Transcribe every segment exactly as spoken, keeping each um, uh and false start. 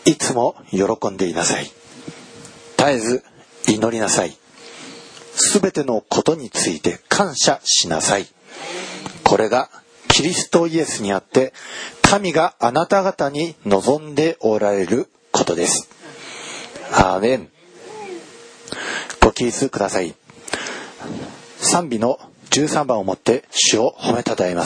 いつも喜んでいなさい。絶えず祈りなさい。すべてのことについて感謝しなさい。これがキリストイエスにあって神があなた方に望んでおられることです。アーメン。ご起立ください。賛美のじゅうさんばんをもって主を褒めたたえます。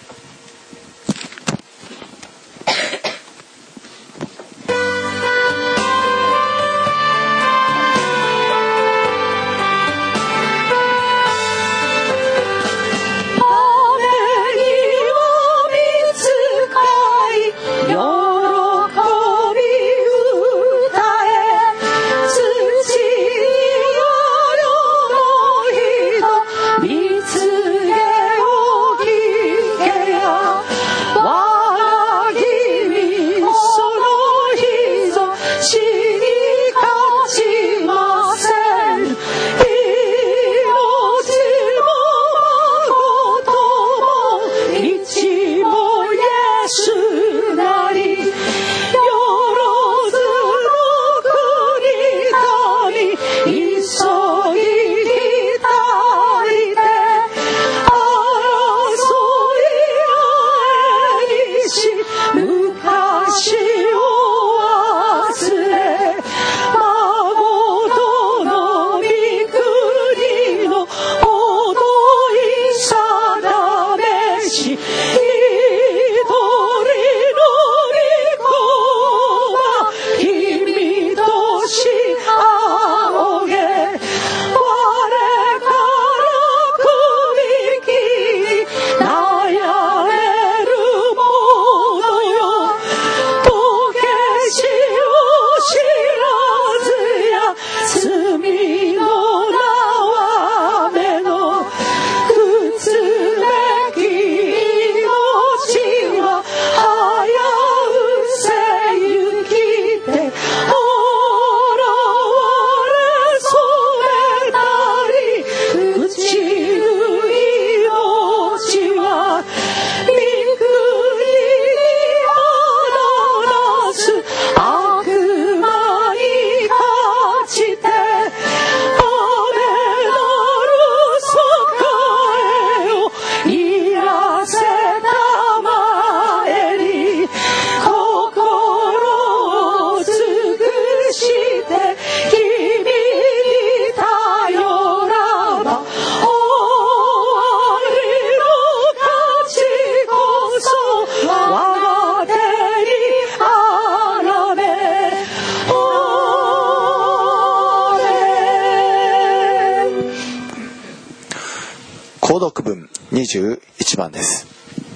購読文にじゅういちばんです。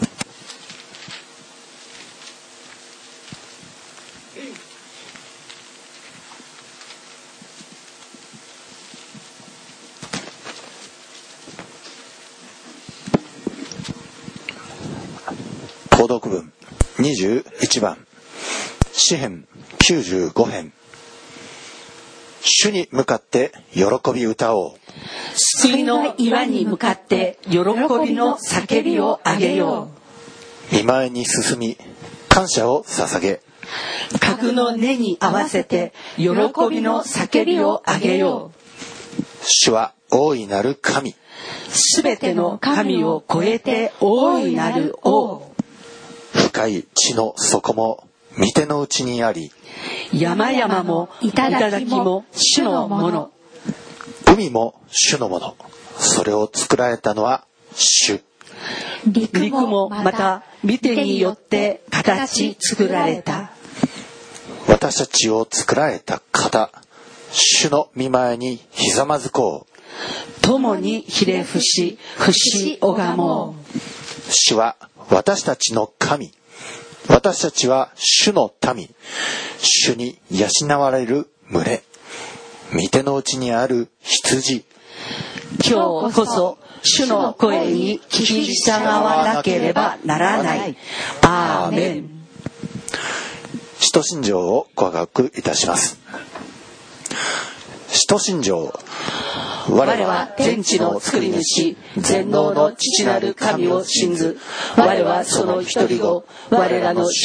購読文にじゅういちばん、詩編きゅうじゅうご編。主に向かって喜び歌おう。 救いの岩に向かって喜びの叫びをあげよう。御前に進み感謝を捧げ、 角の根に合わせて喜びの叫びをあげよう。 主は大いなる神、 すべての神を超えて大いなる王。 深い地の底も御手の内にあり、 山々も頂も主のもの。 海も主のもの。それを作られたのは主。 陸もまた御手によって形作られた。 私たちを作られた方、主の御前にひざまずこう。 共にひれ伏し伏し拝もう。 主は私たちの神、私たちは主の民、主に養われる群れ、御手の内にある羊。 今日こそ主の声に聞き従わなければならない。アーメン。 使徒信条を告白いたします。使徒信条。 我は天地の作り主、全能の父なる神を信ず。我はその一人子、我らの主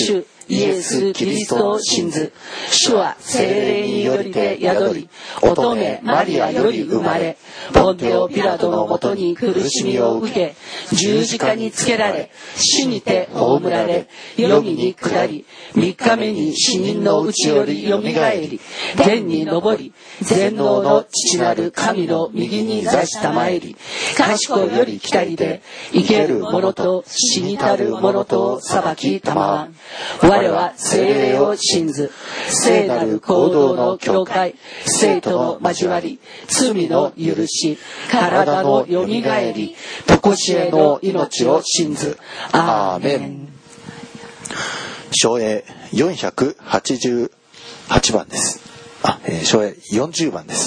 イエス・キリストを信ず。主は聖霊によりて宿り、乙女マリアより生まれ、ポンテオ・ピラトのもとに苦しみを受け、十字架につけられ、死にて葬られ、黄泉に下り、三日目に死人のうちよりよみがえり、天に昇り、全能の父なる神の右に座したまえり、賢より来たりで、生ける者と死にたる者とを裁きたまわん。我は聖霊を信ず、聖なる行動の教会、聖との交わり、罪の許し、体のよみがえり、常しえの命を信ず。アーメン。 唱詠よんひゃくはちじゅうはちばんです。あ、えー、唱詠よんじゅうばんです。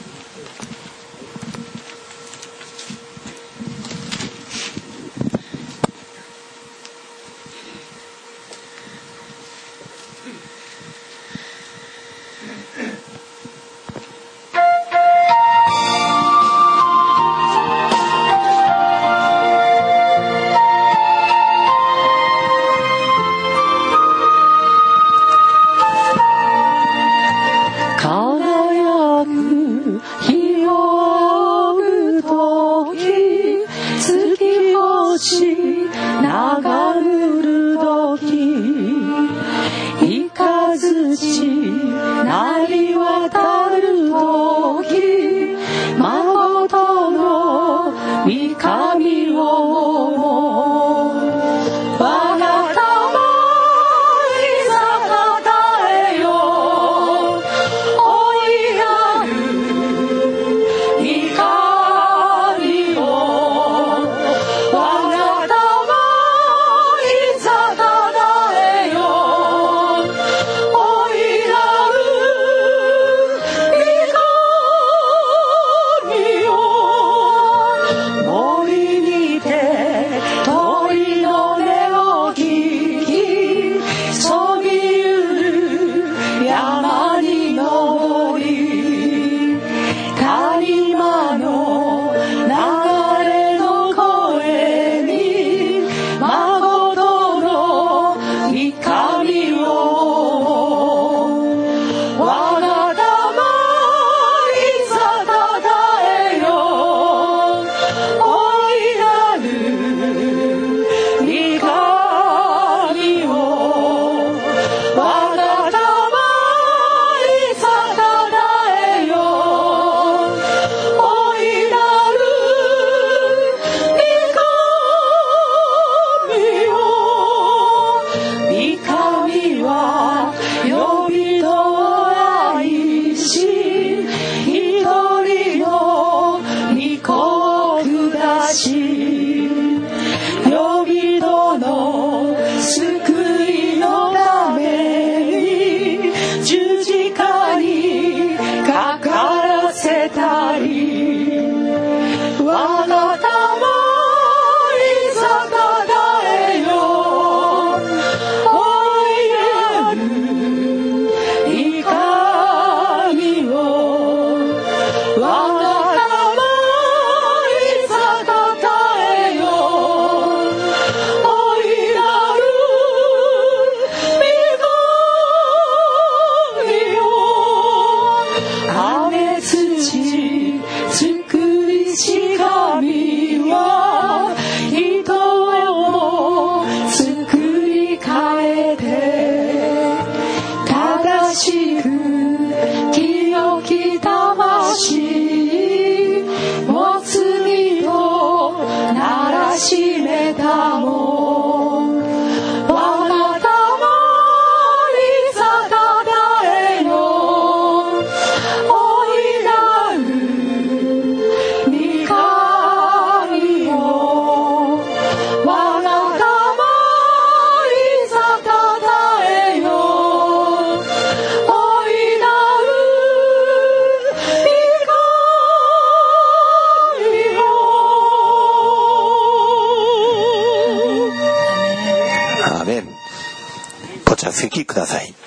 席ください。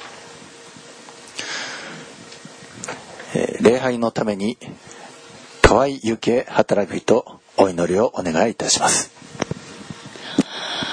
えー、礼拝のために河合幸恵働く人お祈りをお願いいたします。 ハレ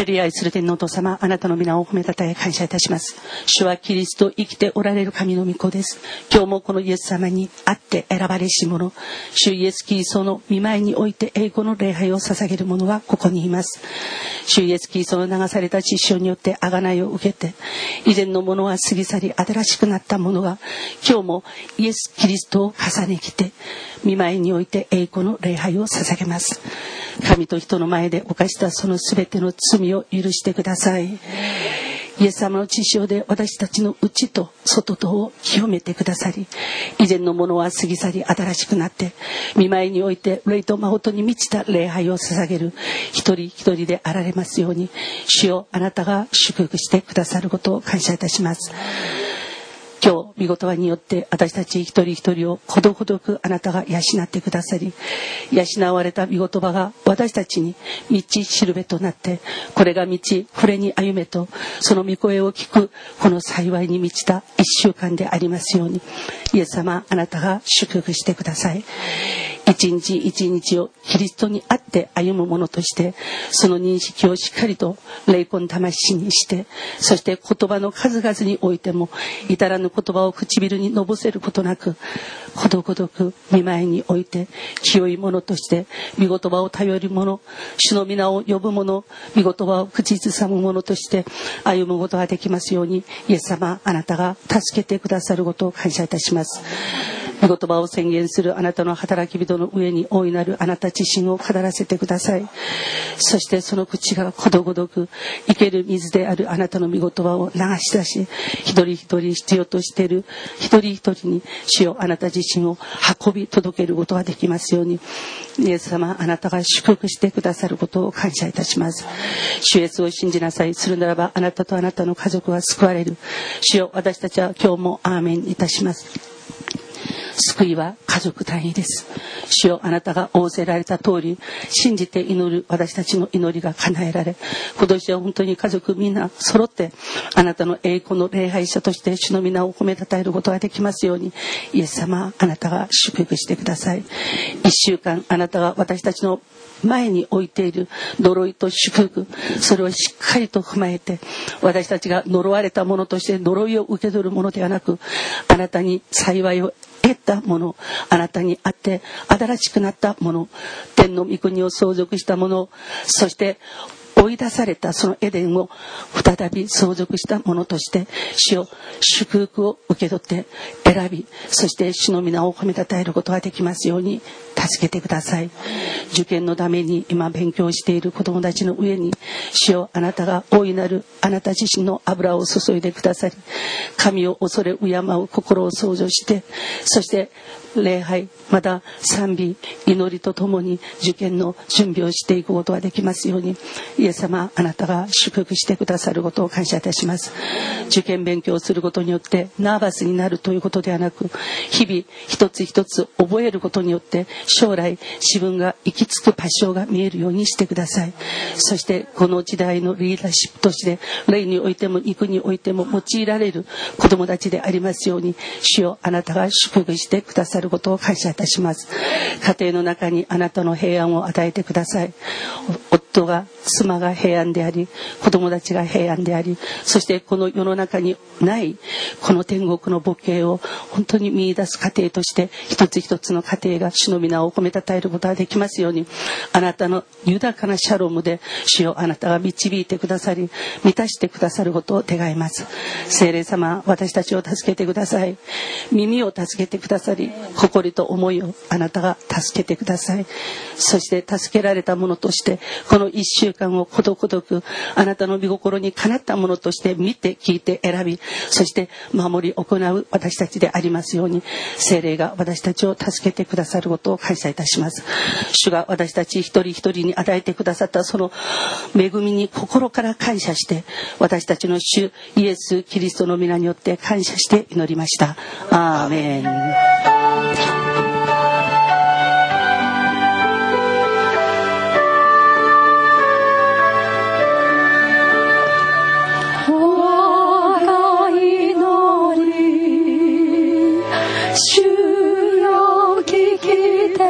り愛する天のお父様、あなたの皆を褒めたたえ感謝いたします。主はキリスト生きておられる神の御子です。今日もこのイエス様にあって選ばれし者、主イエスキリストの御前において栄光の礼拝を捧げる者はここにいます。主イエスキリストの流された血潮によって贖いを受けて、以前のものは過ぎ去り新しくなった者が、今日もイエスキリストを重ね着て御前において栄光の礼拝を捧げます。神と人の前で犯したそのすべての罪を許してください。イエス様の血潮で私たちの内と外とを清めてくださり、以前のものは過ぎ去り新しくなって、御前において霊と誠に満ちた礼拝を捧げる一人一人であられますように、主よ、あなたが祝福してくださることを感謝いたします。今日御言葉によって私たち一人一人をことごとくあなたが養ってくださり、養われた御言葉が私たちに道しるべとなって、これが道これに歩めと、その御声を聞くこの幸いに満ちた一週間でありますように、イエス様、あなたが祝福してください。一日一日をキリストにあって歩む者として、その認識をしっかりと霊魂魂にして、そして言葉の数々においても至らぬ言葉を唇にのぼせることなく、ことごとく御前において清い者として、御言葉を頼る者、主の皆を呼ぶ者、御言葉を口ずさむ者として歩むことができますように、イエス様、あなたが助けてくださることを感謝いたします。御言葉を宣言するあなたの働き人の上に大いなるあなた自身を語らせてください。そしてその口がことごとく生ける水であるあなたの御言葉を流し出し、一人一人必要としている一人一人に主よ、あなた自身を運び届けることができますように、イエス様、あなたが祝福してくださることを感謝いたします。主イエスを信じなさい。するならばあなたとあなたの家族は救われる。主よ、私たちは今日もアーメンいたします。救いは家族単位です。主よ、あなたが仰せられた通り、信じて祈る私たちの祈りが叶えられ、今年は本当に家族みんな揃ってあなたの栄光の礼拝者として主の皆を褒めたたえることができますように、イエス様、あなたが祝福してください。一週間あなたが私たちの前に置いている呪いと祝福、それをしっかりと踏まえて、私たちが呪われたものとして呪いを受け取るものではなく、あなたに幸いを得たもの、あなたにあって新しくなったもの、天の御国を相続したもの、そして追い出されたそのエデンを再び相続したものとして、主を祝福を受け取って選び、そして主の皆を褒めたたえることができますように助けてください。受験のために今勉強している子どもたちの上に、主よ、あなたが大いなるあなた自身の油を注いでくださり、神を恐れ敬う心を創造して、そして礼拝、また賛美、祈りとともに受験の準備をしていくことができますように、イエス様、あなたが祝福してくださることを感謝いたします。受験勉強をすることによってナーバスになるということではなく、日々一つ一つ覚えることによって将来自分が行き着く場所が見えるようにしてください。そしてこの時代のリーダーシップとして霊においても肉においても用いられる子どもたちでありますように、主よ、あなたが祝福してくださることを感謝いたします。家庭の中にあなたの平安を与えてください。夫が妻が平安であり、子供たちが平安であり、そしてこの世の中にないこの天国の母系を本当に見出す家庭として、一つ一つの家庭が主の皆を褒めたたえることができますように、あなたの豊かなシャロムで主よ、あなたが導いてくださり満たしてくださることを願います。聖霊様、私たちを助けてください。耳を助けてくださり、心と思いをあなたが助けてください。そして助けられたものとして、この一週間をことごとくあなたの御心にかなったものとして見て聞いて選び、そして守り行う私たちでありますように、聖霊が私たちを助けてくださることを感謝いたします。主が私たち一人一人に与えてくださったその恵みに心から感謝して、私たちの主イエス・キリストの皆によって感謝して祈りました。アーメン。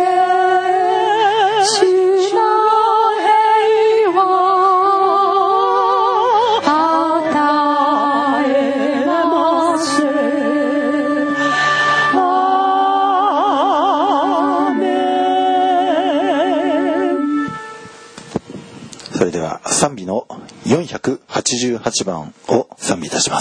主の平和賛美のよんひゃくはちじゅうはちばんを賛美いたします。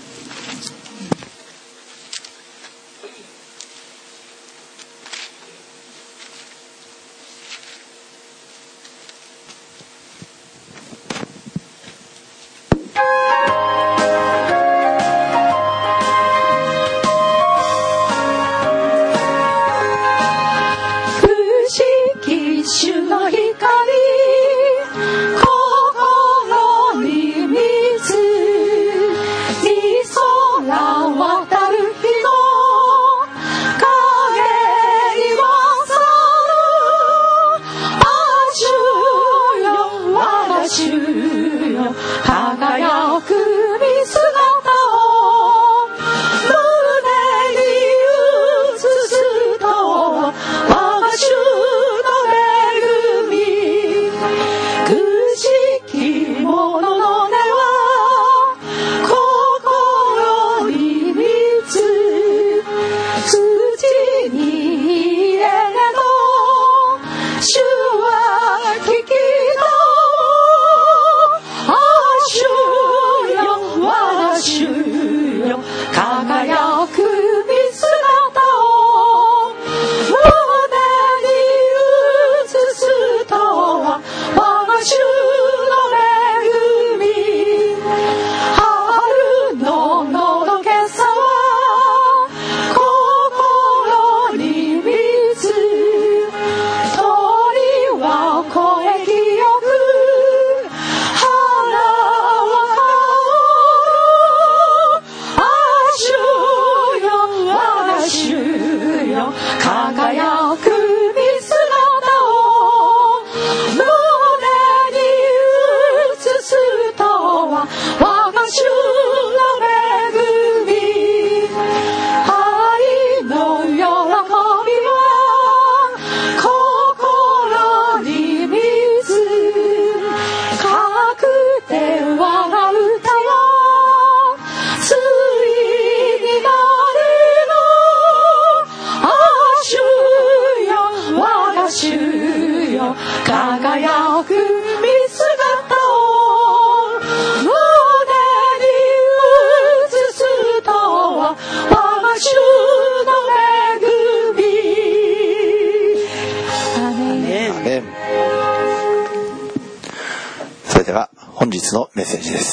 本日のメッセージです。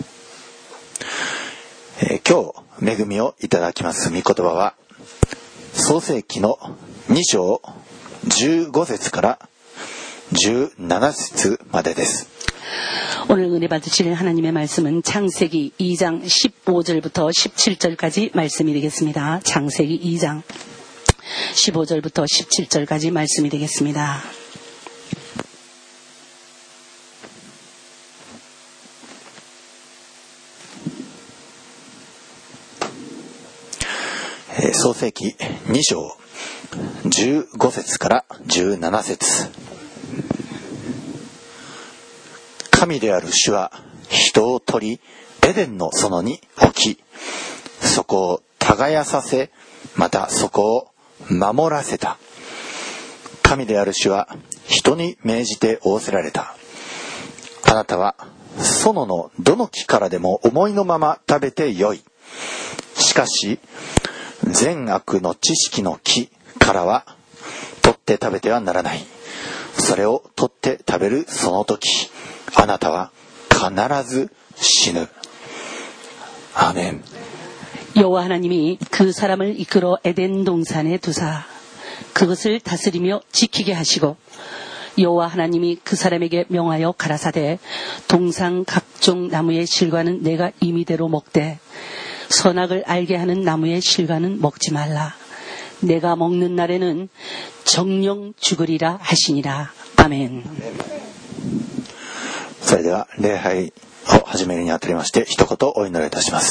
えー、今日恵みをいただきます御言葉は創世記のに章じゅうご節からじゅうなな節までです。 오늘 은혜 받으실 하나님의 말씀은 창세기 이 장 십오 절부터 십칠 절까지 말씀이 되겠습니다. 창세기 이 장 십오 절부터 십칠 절까지 말씀이 되겠습니다. 예, 創世記に章じゅうご節からじゅうなな節。神である主は人を取りエデンの園に置き、そこを耕させ、またそこを守らせた。神である主は人に命じて仰せられた。あなたは園のどの木からでも思いのまま食べてよい。しかし善悪の知識の木からは取って食べてはならない。それを取って食べるその時、あなたは必ず死ぬ。アーメン。 여호와 하나님이 그 사람을 이끌어 에덴 동산에 두사 그것을 다스리며 지키게 하시고, 여호와 하나님이 그 사람에게 명하여 가라사대 동산 각종 나무의 실과는 내가 임의대로 먹되 선악을 알게 하는 나무의 실과는 먹지 말라. 내가 먹는 날에는 정령 죽으리라 하시니라. 아멘. それでは礼拝を始めるにあたりまして一言お祈りいたします。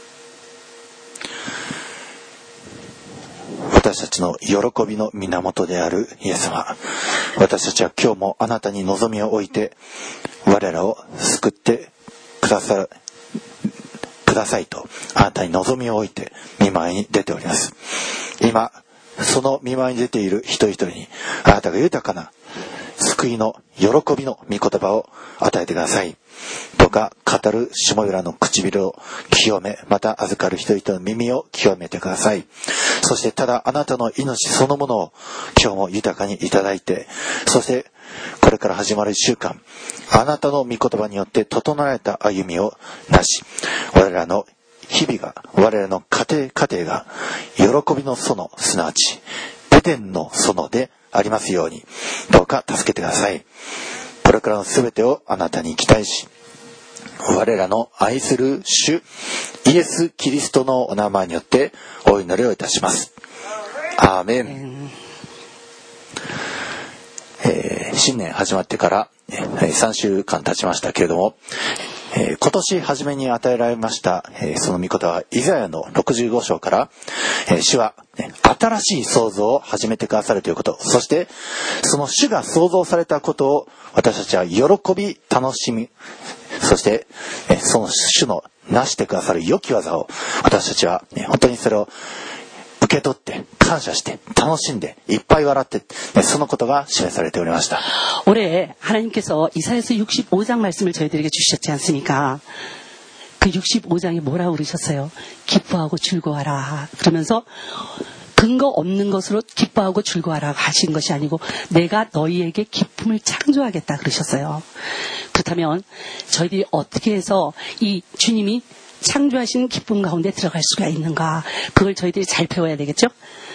私たちの喜びの源であるイエス様、私たちは今日もあなたに望みを置いて我らを救ってくださくださいとあなたに望みを置いて御前に出ております。今その御前に出ている一人一人にあなたが豊かな救いの喜びの御言葉を与えてください。どうか語る下浦の唇を清め、また預かる人々の耳を清めてください。そしてただあなたの命そのものを今日も豊かにいただいて、そしてこれから始まる一週間、あなたの御言葉によって整えられた歩みをなし、我らの日々が、我らの家庭家庭が喜びの園、すなわちエデンの園でありますように、どうか助けてください。これからのすべてをあなたに期待し、我らの愛する主イエス・キリストのお名前によってお祈りをいたします。アーメン。えー、新年始まってから、えー、さんしゅうかん経ちましたけれども、えー、今年初めに与えられました、えー、その御言葉はイザヤのろくじゅうご章から、えー、主は、ね、新しい創造を始めてくださるということ、そしてその主が創造されたことを私たちは喜び楽しみ、そして、えー、その主のなしてくださる良き技を私たちは、ね、本当にそれを受け取って感謝して楽しんでいっぱい笑って、ね、そのことが示されておりました。 올해 하나님께서 이사야서 육십오 장 말씀을 저희들에게 주셨지 않습니까? 그 육십오 장에 뭐라고 그러셨어요? 기뻐하고 즐거워하라. 그러면서 근거 없는 것으로 기뻐하고 즐거워하라 하신 것이 아니고 내가 너희에게 기쁨을 창조하겠다 그러셨어요. 그렇다면 저희들이 어떻게 해서 이 주님이 창조하신 기쁨 가운데 들어갈 수가 있는가? 그걸 저희들이 잘 배워야 되겠죠?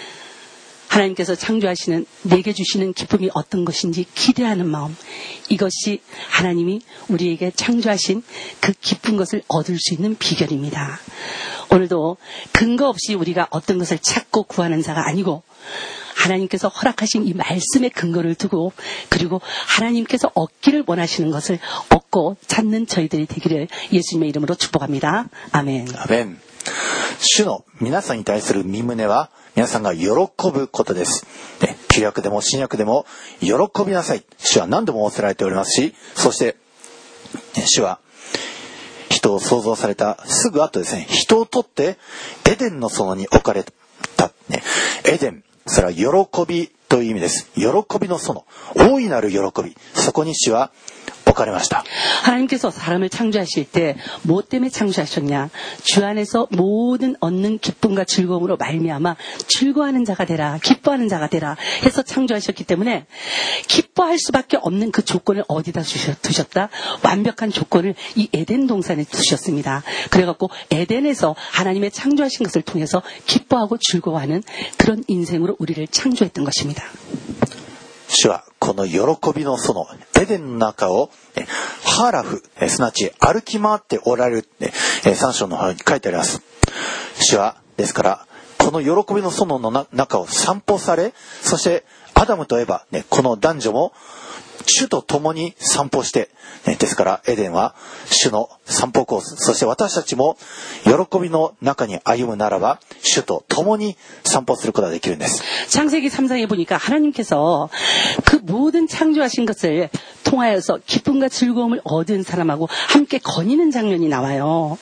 하나님께서 창조하시는, 내게 주시는 기쁨이 어떤 것인지 기대하는 마음, 이것이 하나님이 우리에게 창조하신 그 기쁜 것을 얻을 수 있는 비결입니다. 오늘도 근거 없이 우리가 어떤 것을 찾고 구하는 자가 아니고 하나님께서 허락하신 이 말씀의 근거를 두고, 그리고 하나님께서 얻기를 원하시는 것을 얻고 찾는 저희들이 되기를 예수님의 이름으로 축복합니다. 아멘. 아멘. 主の皆さんに対する御胸は皆さんが喜ぶことです。ね、旧約でも新約でも喜びなさい。主は何度も仰せられておりますし、そして、ね、主は人を創造されたすぐ後ですね、人を取ってエデンの園に置かれた、ね、エデン、それは喜びという意味です。喜びの園、大いなる喜び、そこに主は置かれました。 하나님께서 사람을 창조하실 때 뭐 때문에 창조하셨냐? 주 안에서 모든 얻는 기쁨과 즐거움으로 말미암아 즐거워하는 자가 되라, 기뻐하는 자가 되라 해서 창조하셨기 때문에 기뻐할 수밖에 없는 그 조건을 어디다 두셨다? 완벽한 조건을 이 에덴 동산에 두셨습니다. 그래갖고 에덴에서 하나님의 창조하신 것을 통해서 기뻐하고 즐거워하는 그런 인생으로 우리를 창조했던 것입니다. 主はこの喜びの園、エデンの中をハーラフ、すなわち歩き回っておられる、さん章の方に書いてあります。主はですからこの喜びの園の中を散歩され、そしてアダムとエバ、ね、この男女も主と共に散歩して、ね、ですからエデンは主の散歩コース、そして私たちも喜びの中に歩むならば主と共に散歩することができるんです。 창세기 삼 장에 보니까 하나님께서 그 모든 창조하신 것을 통하여서 기쁨과 즐거움을 얻은 사람하고 함께 거니는 장면이 나와요.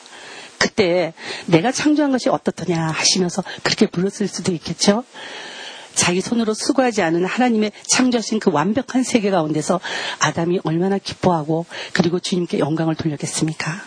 그때 내가 창조한 것이 어떻더냐 하시면서 그렇게 불렀을 수도 있겠죠. 자기 손으로 수고하지 않은 하나님의 창조하신 그 완벽한 세계 가운데서 아담이 얼마나 기뻐하고 그리고 주님께 영광을 돌렸겠습니까?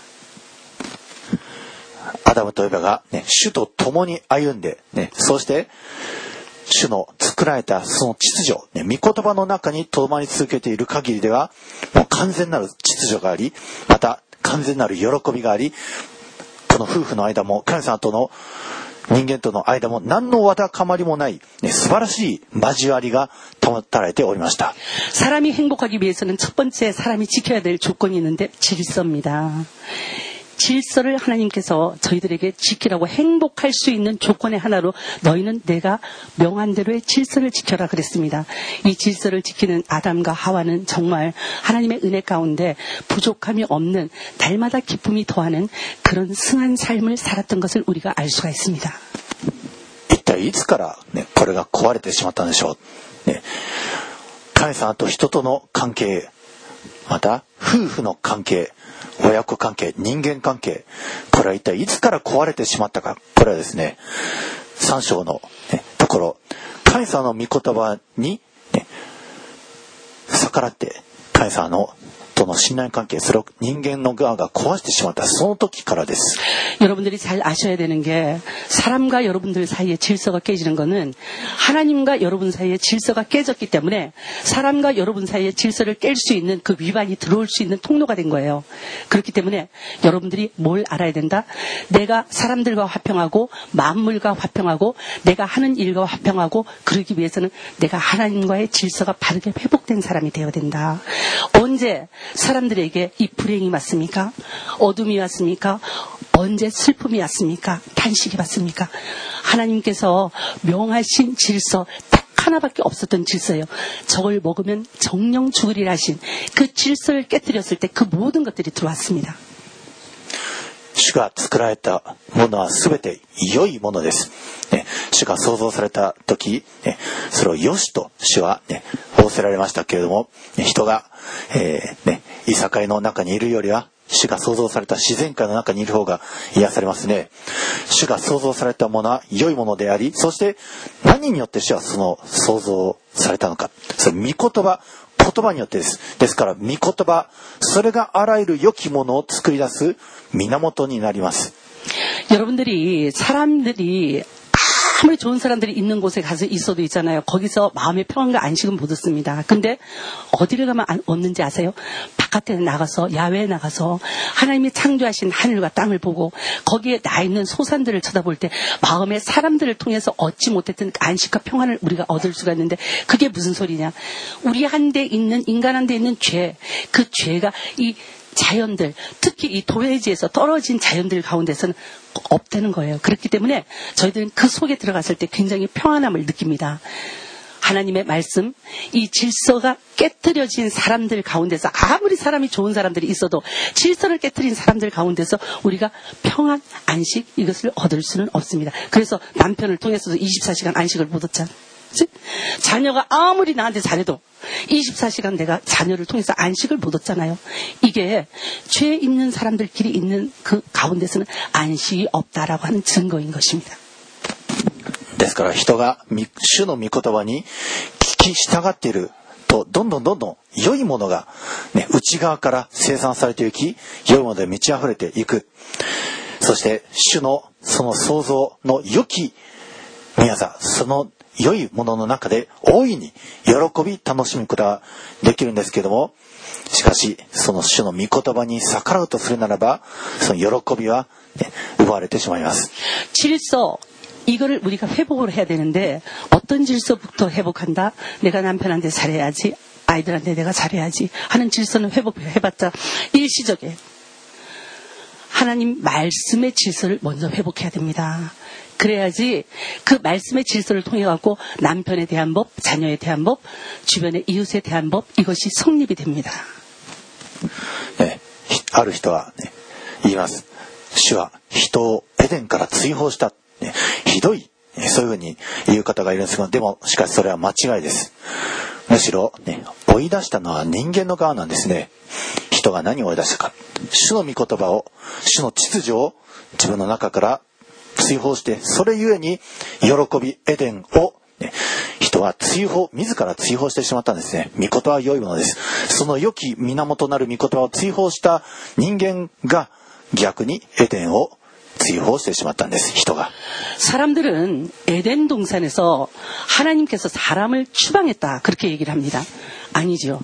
アダムとエバが、ね、主と共に歩んで、ね、そうして主の作られたその秩序、ね、御言葉の中にとどまり続けている限りではもう完全なる秩序があり、また完全なる喜びがあり、この夫婦の間も神様との人間との間も何のわだかまりもない、ね、素晴らしい交わりが保たれておりました。 사람이 행복하기 위해서는 첫 번째 사람이 지켜야 될 조건이 있는데 질서입니다. 질서를 하나님께서 저희들에게 지키라고 행복할 수 있는 조건의 하나로 너희는 내가 명한 대로의 질서를 지켜라 그랬습니다. 이 질서를 지키는 아담과 하와는 정말 하나님의 은혜 가운데 부족함이 없는 달마다 기쁨이 더하는 그런 승한 삶을 살았던 것을 우리가 알 수가 있습니다. 一体いつから、ね、これが壊れてしまったんでしょう、ね、神様と人との関係、また夫婦の関係、親子関係、人間関係、これは一体いつから壊れてしまったか。これはですね、さん章の、ね、ところ、神様の御言葉に、ね、 逆らって神様のとの信頼関係、それを人間の側が壊してしまったその時からです。 여러분들이 잘 아셔야 되는 게 사람과 여러분들 사이의 질서가 깨지는 것은 하나님과 여러분 사이의 질서가 깨졌기 때문에 사람과 여러분 사이의 질서를 깰 수 있는 그 위반이 들어올 수 있는 통로가 된 거예요. 그렇기 때문에 여러분들이 뭘 알아야 된다? 내가 사람들과 화평하고 만물과 화평하고 내가 하는 일과 화평하고 그러기 위해서는 내가 하나님과의 질서가 바르게 회복된 사람이 되어야 된다. 언제 사람들에게 이 불행이 왔습니까? 어둠이 왔습니까? 언제 슬픔이 왔습니까? 탄식이 왔습니까? 하나님께서 명하신 질서 딱 하나밖에 없었던 질서예요. 저걸 먹으면 정령 죽으리라 하신 그 질서를 깨뜨렸을 때 그 모든 것들이 들어왔습니다. 主が作られたものはすべて良いものです。ね、主が創造された時、ね、それを良しと主は、ね、仰せられましたけれども、ね、人が、えーね、いさかいの中にいるよりは主が創造された自然界の中にいる方が癒されますね。主が創造されたものは良いものであり、そして何によって主はその創造されたのか、それ御言葉、言葉によってです。ですから御言葉、それがあらゆる良きものを作り出す源になります。 여러분들이 사람들이 아무리 좋은 사람들이 있는 곳에 가서 있어도 있잖아요. 거기서 마음의 평안과 안식은 못 얻습니다. 근데 어디를 가면 얻는지 아세요? 바깥에 나가서 야외에 나가서 하나님이 창조하신 하늘과 땅을 보고 거기에 나 있는 소산들을 쳐다볼 때 마음의 사람들을 통해서 얻지 못했던 안식과 평안을 우리가 얻을 수가 있는데 그게 무슨 소리냐? 우리 한데 있는 인간 한데 있는 죄, 그 죄가 이 자연들, 특히 이 도회지에서 떨어진 자연들 가운데서는 없다는 거예요. 그렇기 때문에 저희들은 그 속에 들어갔을 때 굉장히 평안함을 느낍니다. 하나님의 말씀, 이 질서가 깨트려진 사람들 가운데서 아무리 사람이 좋은 사람들이 있어도 질서를 깨트린 사람들 가운데서 우리가 평안, 안식 이것을 얻을 수는 없습니다. 그래서 남편을 통해서도 이십사 시간 안식을 못 얻잖아. 자녀가 아무리 나한테 잘해도 이십사 시간 내가 자녀를 통해서 안식을 못 얻잖아요. 이게 죄 있는 사람들끼리 있는 그 가운데서는 안식이 없다라고 하는 증거인 것입니다. ですから人が主の御言葉に聞き従っているとどんどんどんどん良いものが、ね、内側から生産されていき、良いもので満ち溢れていく。そして主のその創造の良き宮座、その良いものの中で大いに喜び楽しむことができるんですけれども、しかしその主の御言葉に逆らうとするならばその喜びは、ね、奪われてしまいます。 질서 이거를 우리가 회복을 해야 되는데 어떤 질서부터 회복한다? 내가 남편한테 잘해야지, 아이들한테 내가 잘해야지 하는 질서는 회복해봤자 일시적이에요. 하나님 말씀의 질서를 먼저 회복해야 됩니다. 그래야지 그 말씀의 질서를 통해 갖고 남편에 대한 법, 자녀에 대한 법, 주변의 이웃에 대한 법 이것이 성립이 됩니다. 네, ある人はね、言います。主は人をエデンから追放した。ね、ひどい、そういうふうに言う方がいるんですが、でもしかしそれは間違いです。むしろね、追い出したのは人間の側なんですね。人が何を追い出したか。主の御言葉を、主の秩序を自分の中から追放して、それゆえに喜びエデンを、ね、人は追放、自ら追放してしまったんですね。御言葉は良いものです。その良き源なる御言葉を追放した人間が逆にエデンを追放してしまったんです。人が。 사람들은 에덴 동산에서 하나님께서 사람을 추방했다 그렇게 얘기를 합니다. 아니죠.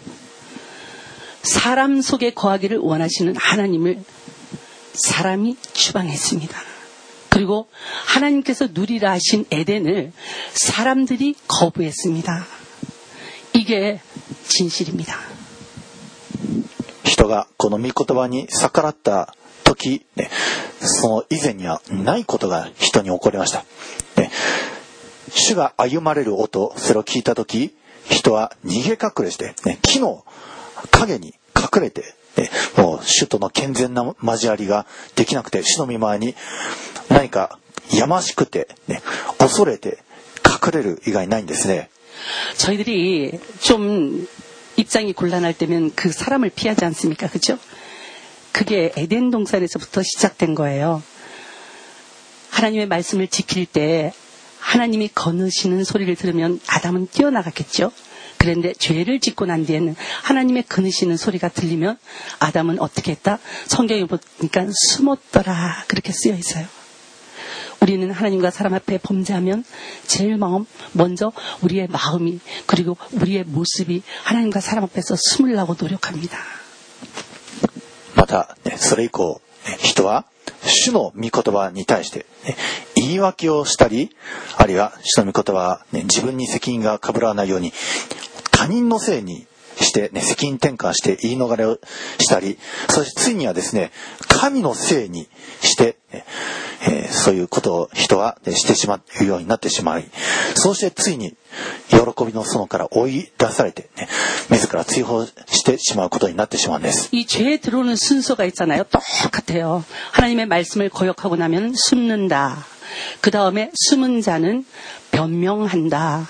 사람 속에 거하기를 원하시는 하나님을 사람이 추방했습니다. 그리고 하나님께서 누리라 하신 에덴을 사람들이 거부했습니다. 이게 진실입니다. 人がこの御言葉に逆らった時、ね、その以前にはないことが人に起こりました。ね、主が歩まれる音、それを聞いた時、人は逃げ隠れして、ね、木の影に隠れて、ね、もう主との健全な交わりができなくて、主の御前に何かやましくて、ね、恐れて隠れる以外ないんですね。 저희들이 좀 입장이 곤란할 때면 그 사람을 피하지 않습니까? 그렇죠? 그게 에덴 동산에서부터 시작된 거예요. 하나님의 말씀을 지킬 때 하나님이 거느시는 소리를 들으면 아담은 뛰어나갔겠죠. 그런데 죄를 짓고 난 뒤에는 하나님의 그느시는 소리가 들리면 아담은 어떻게 했다? 성경에 보니까 숨었더라 그렇게 쓰여 있어요. 우리는 하나님과 사람 앞에 범죄하면 제일 마음 먼저 우리의 마음이 그리고 우리의 모습이 하나님과 사람 앞에서 숨으려고 노력합니다. また、それ以降、人は主の御言葉に対して言い訳をしたり、あるいは主の御言葉は自分に責任が被らないように他人のせいにして、ね、責任転換して言い逃れをしたり、そしてついにはですね、神のせいにして、えー、そういうことを人はしてしまうようになってしまい、そうしてついに喜びの園から追い出されて、ね、自ら追放してしまうことになってしまうんです。 이 죄에 들어오는 순서가 있잖아요. 똑같아요. 하나님의 말씀을 거역하고 나면 숨는다. 그 다음에 숨은 자는 변명한다.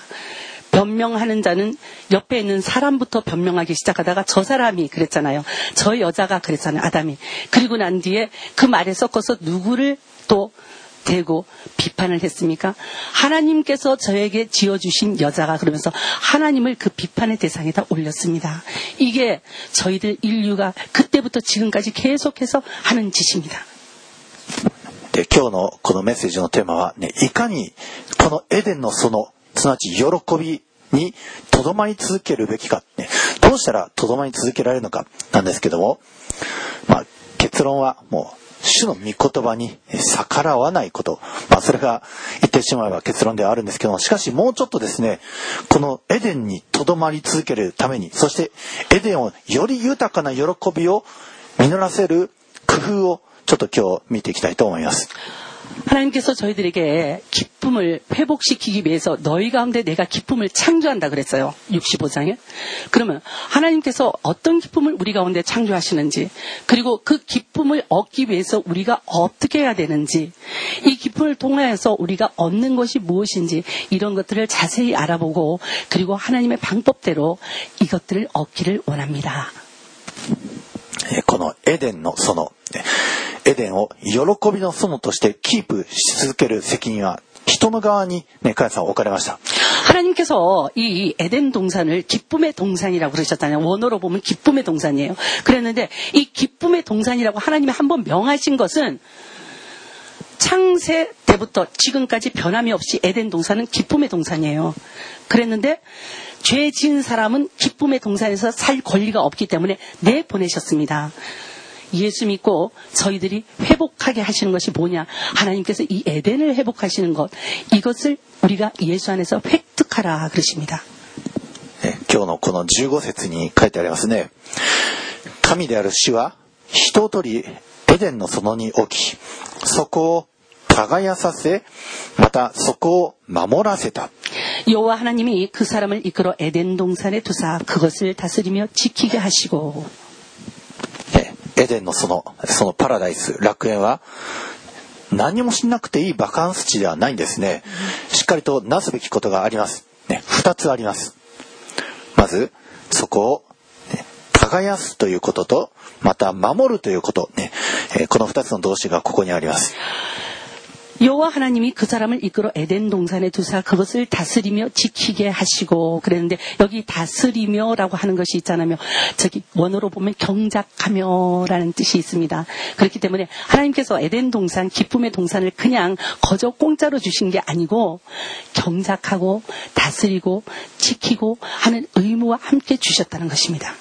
변명하는 자는 옆에 있는 사람부터 변명하기 시작하다가 저 사람이 그랬잖아요. 저 여자가 그랬잖아요. 아담이. 그리고 난 뒤에 그 말에 섞어서 누구를 또 대고 비판을 했습니까? 하나님께서 저에게 지어주신 여자가 그러면서 하나님을 그 비판의 대상에다 올렸습니다. 이게 저희들 인류가 그때부터 지금까지 계속해서 하는 짓입니다. で、今日のこのメッセージのテーマは、ね、いかにこのエデンの園、すなわち喜びにとどまり続けるべきか、ね、どうしたらとどまり続けられるのかなんですけども、まあ、結論はもう主の御言葉に逆らわないこと、まあ、それが言ってしまえば結論ではあるんですけども、しかしもうちょっとですね、このエデンにとどまり続けるために、そしてエデンをより豊かな喜びを実らせる工夫をちょっと今日見ていきたいと思います。 하나님께서 저희들에게 기쁨을 회복시키기 위해서 너희 가운데 내가 기쁨을 창조한다 그랬어요. 육십오 장에. 그러면 하나님께서 어떤 기쁨을 우리 가운데 창조하시는지, 그리고 그 기쁨을 얻기 위해서 우리가 어떻게 해야 되는지, 이 기쁨을 통하여서 우리가 얻는 것이 무엇인지, 이런 것들을 자세히 알아보고 그리고 하나님의 방법대로 이것들을 얻기를 원합니다. このエデンの園、エデンを喜びの園としてキープし続ける責任は人の側にね、カヤさん置かれました。 하나님께서 이 에덴 동산을 기쁨의 동산이라고 그러셨잖아요. 원어로 보면 기쁨의 동산이에요. 그랬는데 이 기쁨의 동산이라고 하나님이 한번 명하신 것은 창세 때부터 지금까지 변함이 없이 에덴 동산은 기쁨의 동산이에요. 그랬는데 죄 지은 사람은 기쁨의 동산에서 살 권리가 없기 때문에 내보내셨습니다. 예수 믿고 저희들이 회복하게 하시는 것이 뭐냐? 하나님께서 이 에덴을 회복하시는 것, 이것을 우리가 예수 안에서 획득하라 그러십니다. 네, 今日のこのじゅうご節に書いてありますね。神である主は人を取りエデンの園に置き、そこを耕させ、またそこを守らせた。 여호와 하나님이 그 사람을 이끌어 에덴 동산에 두사 그것을 다스리며 지키게 하시고. エデンのその、そのパラダイス、楽園は何もしなくていいバカンス地ではないんですね。しっかりとなすべきことがあります。ね、二つあります。まず、そこを、ね、耕すということと、また守るということ、ね、えー、この二つの動詞がここにあります。 여호와 하나님이 그 사람을 이끌어 에덴 동산에 두사 그것을 다스리며 지키게 하시고 그랬는데 여기 다스리며라고 하는 것이 있잖아요. 저기 원어로 보면 경작하며라는 뜻이 있습니다. 그렇기 때문에 하나님께서 에덴 동산, 기쁨의 동산을 그냥 거저 공짜로 주신 게 아니고 경작하고 다스리고 지키고 하는 의무와 함께 주셨다는 것입니다.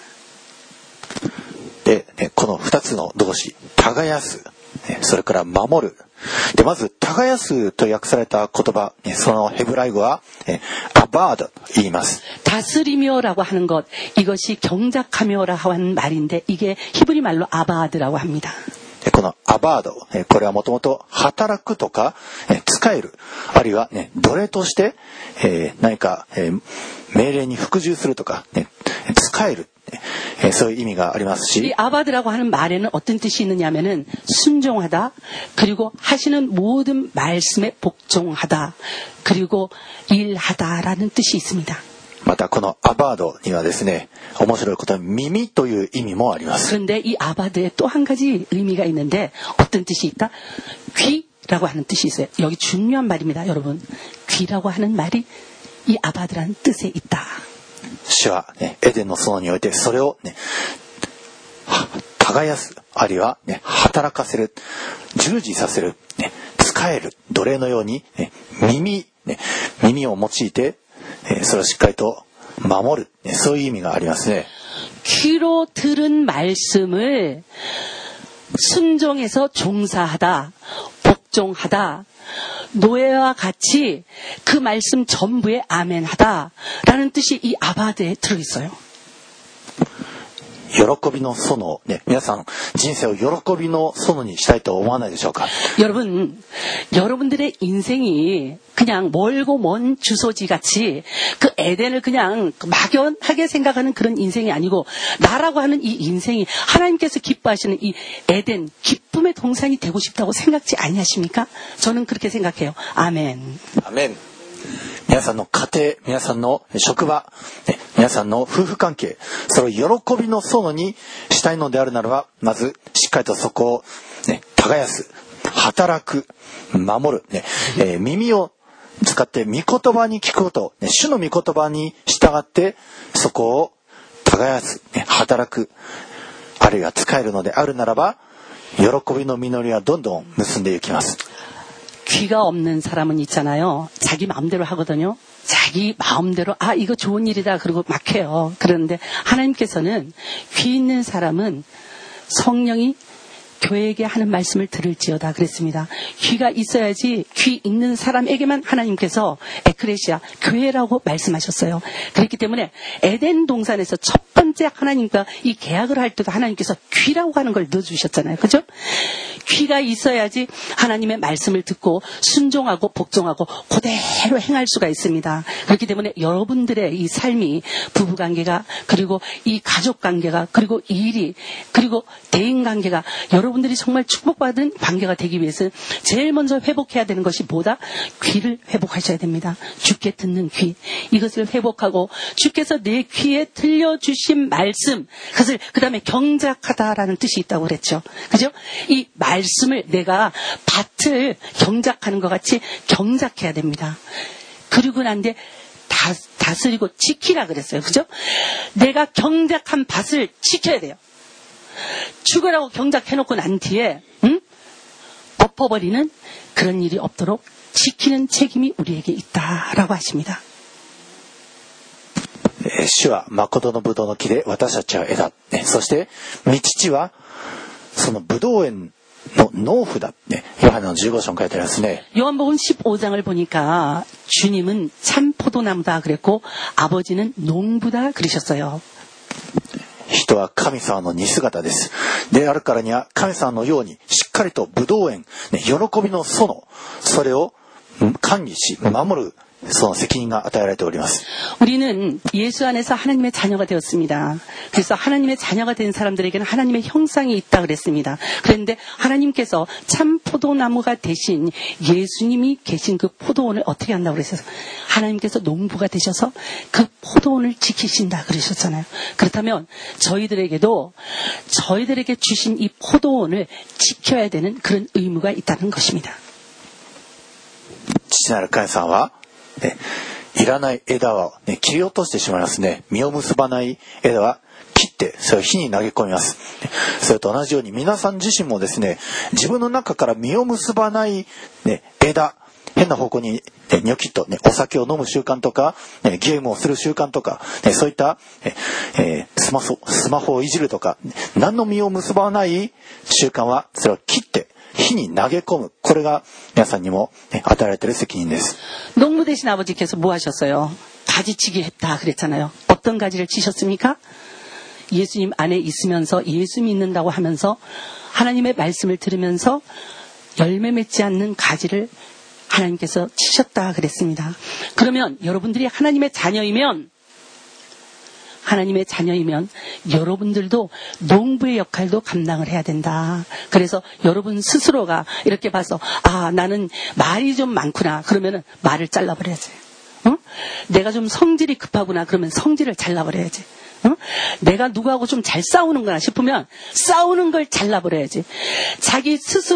で、この二つの動詞、耕す、それから守る。で、まず、耕すと訳された言葉、そのヘブライ語は、アバードと言います。 다스리며라고 하는 것, 이것이 경작하며라고 하는 말인데, 이게 히브리 말로 아바드라고 합니다. このアバード、これはもともと働くとか、使える、あるいは、ね、奴隷として、えー、何か、えー、命令に服従するとか、ね、使える。 そういう意味がありますし, 이 아바드라고 하는 말에는 어떤 뜻이 있느냐면은 순종하다, 그리고 하시는 모든 말씀에 복종하다, 그리고 일하다라는 뜻이 있습니다. またこのアバードにはですね、面白いことは耳という意味もあります. 그런데 이 아바드에 또 한 가지 의미가 있는데 어떤 뜻이 있다? 귀라고 하는 뜻이 있어요. 여기 중요한 말입니다, 여러분. 귀라고 하는 말이 이 아바드라는 뜻에 있다. 主は、ね、エデンの園においてそれを、ね、耕す、あるいは、ね、働かせる、従事させる、ね、使える奴隷のように、ね、耳、ね、耳を用いて、えー、それをしっかりと守る、ね、そういう意味がありますね。 귀로 들은 말씀을 순종해서 종사하다, 복종하다, 노예와 같이 그 말씀 전부에 아멘하다라는 뜻이 이 아바드에 들어있어요. 喜びの園、ね、皆さん人生を喜びの園にしたいと思わないでしょうか。 여러분, 여러분들의 인생이 그냥 멀고 먼 주소지 같이 그 에덴을 그냥 막연하게 생각하는 그런 인생이 아니고 나라고 하는 이 인생이 하나님께서 기뻐하시는 이 에덴, 기쁨의 동산이 되고 싶다고 생각지 아니하십니까? 저는 그렇게 생각해요. 아멘. 아멘. 皆さんの家庭、皆さんの職場、ね、皆さんの夫婦関係、それを喜びの園にしたいのであるならば、まずしっかりとそこを、ね、耕す、働く、守る、ねえー、耳を使って御言葉に聞くこと、ね、主の御言葉に従ってそこを耕す、ね、働く、あるいは使えるのであるならば、喜びの実りはどんどん結んでいきます。 귀가 없는 사람은 있잖아요. 자기 마음대로 하거든요. 자기 마음대로 아 이거 좋은 일이다 그러고 막 해요. 그런데 하나님께서는 귀 있는 사람은 성령이 교회에게 하는 말씀을 들을지어다 그랬습니다. 귀가 있어야지 귀 있는 사람에게만 하나님께서 에크레시아, 교회라고 말씀하셨어요. 그렇기 때문에 에덴 동산에서 첫 번째 하나님과 이 계약을 할 때도 하나님께서 귀라고 하는 걸 넣어주셨잖아요. 그죠? 귀가 있어야지 하나님의 말씀을 듣고 순종하고 복종하고 그대로 행할 수가 있습니다. 그렇기 때문에 여러분들의 이 삶이 부부관계가 그리고 이 가족관계가 그리고 일이 그리고 대인관계가 여러분들이 정말 축복받은 관계가 되기 위해서는 제일 먼저 회복해야 되는 것이 뭐다? 귀를 회복하셔야 됩니다. 주께 듣는 귀. 이것을 회복하고 주께서 내 귀에 들려주신 말씀 그것을 그 다음에 경작하다라는 뜻이 있다고 그랬죠. 그죠? 이 말씀을 내가 밭을 경작하는 것 같이 경작해야 됩니다. 그리고 난 뒤에 다, 다스리고 지키라 그랬어요. 그죠? 내가 경작한 밭을 지켜야 돼요. 죽으라고 경작해놓고 난 뒤에 응? 엎어버리는 그런 일이 없도록 지키는 책임이 우리에게 있다라고 하십니다. 主は誠のブドウの木で私たちは枝、ね、そして御父はそのブドウ園の農夫だ、ね、ヨハネのじゅうご章に書いてありますね。 요한복음 십오 장을 보니까 주님은 참 포도나무다 그랬고 아버지는 농부다 그러셨어요. 人は神様の似姿です。であるからには神様のようにしっかりとブドウ園、ね、喜びの園、それを管理し守るその責任が与えられております。 우리는 예수 안에서 하나님의 자녀가 되었습니다. 그래서 하나님의 자녀가 된 사람들에게는 하나님의 형상이 있다 그랬습니다. 그런데 하나님께서 참 포도나무가 되신 예수님이 계신 그 포도원을 어떻게 한다고 그랬어요? 하나님께서 농부가 되셔서 그 포도원을 지키신다 그러셨잖아요. 그렇다면 저희들에게도 저희들에게 주신 이 포도원을 지켜야 되는 그런 의무가 있다는 것입니다. 父なる神様はね、いらない枝は、ね、切り落としてしまいますね。実を結ばない枝は切ってそれを火に投げ込みます。それと同じように皆さん自身もですね、自分の中から実を結ばない、ね、枝、変な方向に、ね、ニョキッと、ね、お酒を飲む習慣とか、ね、ゲームをする習慣とか、ね、そういった、えー、スマホ、スマホをいじるとか、何の実を結ばない習慣はそれを切って火に投げ込む。これが皆さんにも、ね、与えられている責任です。 농부 되신 아버지께서 뭐 하셨어요? 가지치기 했다 그랬잖아요. 어떤 가지를 치셨습니까? 예수님 안에 있으면서 예수 믿는다고 하면서 하나님의 말씀을 들으면서 열매 맺지 않는 가지를 하나님께서 치셨다 그랬습니다. 그러면 여러분들이 하나님의 자녀이면 하나님의 자녀이면 여러분들도 농부의 역할도 감당을 해야 된다. 그래서 여러분 스스로가 이렇게 봐서 아 나는 말이 좀 많구나. 그러면은 말을 잘라버려야지. 어? 내가 좀 성질이 급하구나. 그러면 성질을 잘라버려야지. 어? 내가 누구하고 좀 잘 싸우는구나 싶으면 싸우는 걸 잘라버려야지. 자기 스스로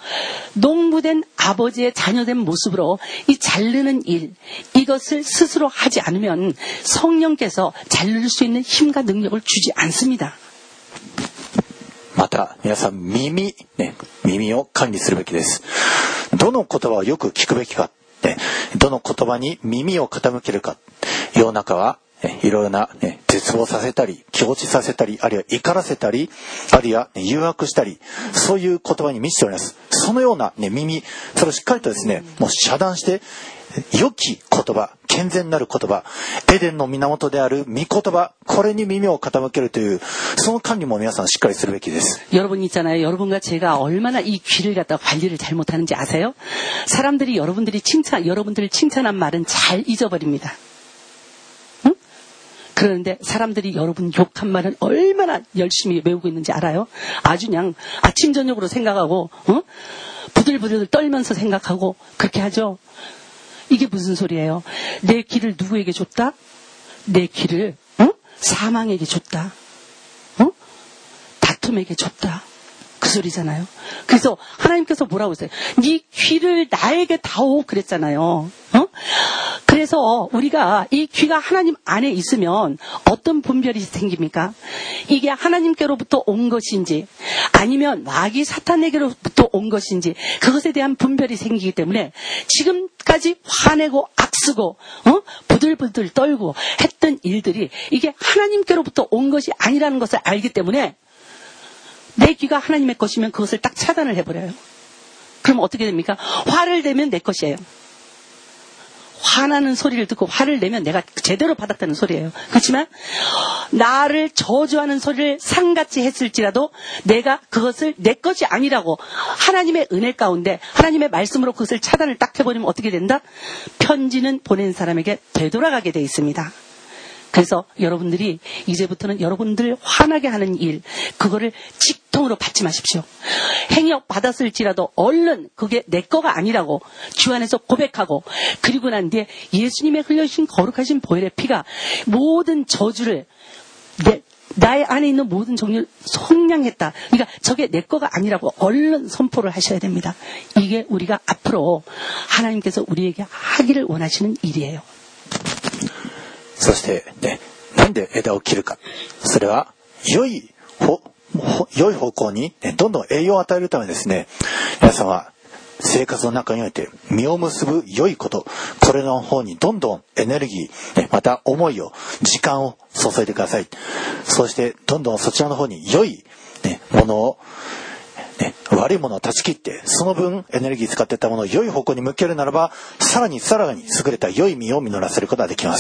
농부된 아버지의 자녀된 모습으로 이 자르는 일, 이것을 스스로 하지 않으면 성령께서 자를 수 있는 힘과 능력을 주지 않습니다. また皆さん耳、ね、耳を管理するべきです。どの言葉をよく聞くべきか、ね、どの言葉に耳を傾けるか。世の中は、ね、いろいろな、ね、絶望させたり気落ちさせたり、あるいは怒らせたり、あるいは、ね、誘惑したり、そういう言葉に満ちております。そのような、ね、耳、それをしっかりとですね、もう遮断して、良き言葉、健全なる言葉、エデンの源である御言葉、これに耳を傾けるという、その管理も皆さんしっかりするべきです。 여러분 있잖아요. 여러분과 제가 얼마나 이 귀를 갖다 관리를 잘못하는지 아세요? 사람들이 여러분들이 칭찬, 여러분들을 칭찬한 말은 잘 잊어버립니다. 응? 그런데 사람들이 여러분 욕한 말은 얼마나 열심히 외우고 있는지 알아요? 아주 그냥 아침 저녁으로 생각하고, 응? 부들부들 떨면서 생각하고 그렇게 하죠. 이게 무슨 소리예요? 내 길을 누구에게 줬다? 내 길을 어? 사망에게 줬다. 어? 다툼에게 줬다. 그 소리잖아요. 그래서 하나님께서 뭐라고 했어요? 네 귀를 나에게 다오 그랬잖아요. 어? 그래서 우리가 이 귀가 하나님 안에 있으면 어떤 분별이 생깁니까? 이게 하나님께로부터 온 것인지 아니면 마귀 사탄에게로부터 온 것인지 그것에 대한 분별이 생기기 때문에 지금까지 화내고 악쓰고 어? 부들부들 떨고 했던 일들이 이게 하나님께로부터 온 것이 아니라는 것을 알기 때문에 내 귀가 하나님의 것이면 그것을 딱 차단을 해버려요. 그럼 어떻게 됩니까? 화를 내면 내 것이에요. 화나는 소리를 듣고 화를 내면 내가 제대로 받았다는 소리예요. 그렇지만 나를 저주하는 소리를 상같이 했을지라도 내가 그것을 내 것이 아니라고 하나님의 은혜 가운데 하나님의 말씀으로 그것을 차단을 딱 해버리면 어떻게 된다? 편지는 보낸 사람에게 되돌아가게 돼 있습니다. 그래서 여러분들이 이제부터는 여러분들 화나게 하는 일, 그거를 직통으로 받지 마십시오. 행역 받았을지라도 얼른 그게 내 거가 아니라고 주 안에서 고백하고 그리고 난 뒤에 예수님의 흘려주신 거룩하신 보혈의 피가 모든 저주를 내, 나의 안에 있는 모든 정리를 속량했다. 그러니까 저게 내 거가 아니라고 얼른 선포를 하셔야 됩니다. 이게 우리가 앞으로 하나님께서 우리에게 하기를 원하시는 일이에요. そしてね、なんで枝を切るか。それは良い方、良い方向に、ね、どんどん栄養を与えるためですね。皆さんは生活の中において実を結ぶ良いこと、これの方にどんどんエネルギー、ね、また思いを、時間を注いでください。そしてどんどんそちらの方に良い、ね、ものをね、悪いものを断ち切ってその分エネルギー使っていたものを良い方向に向けるならばさらにさらに優れた良い実を実らせることができます。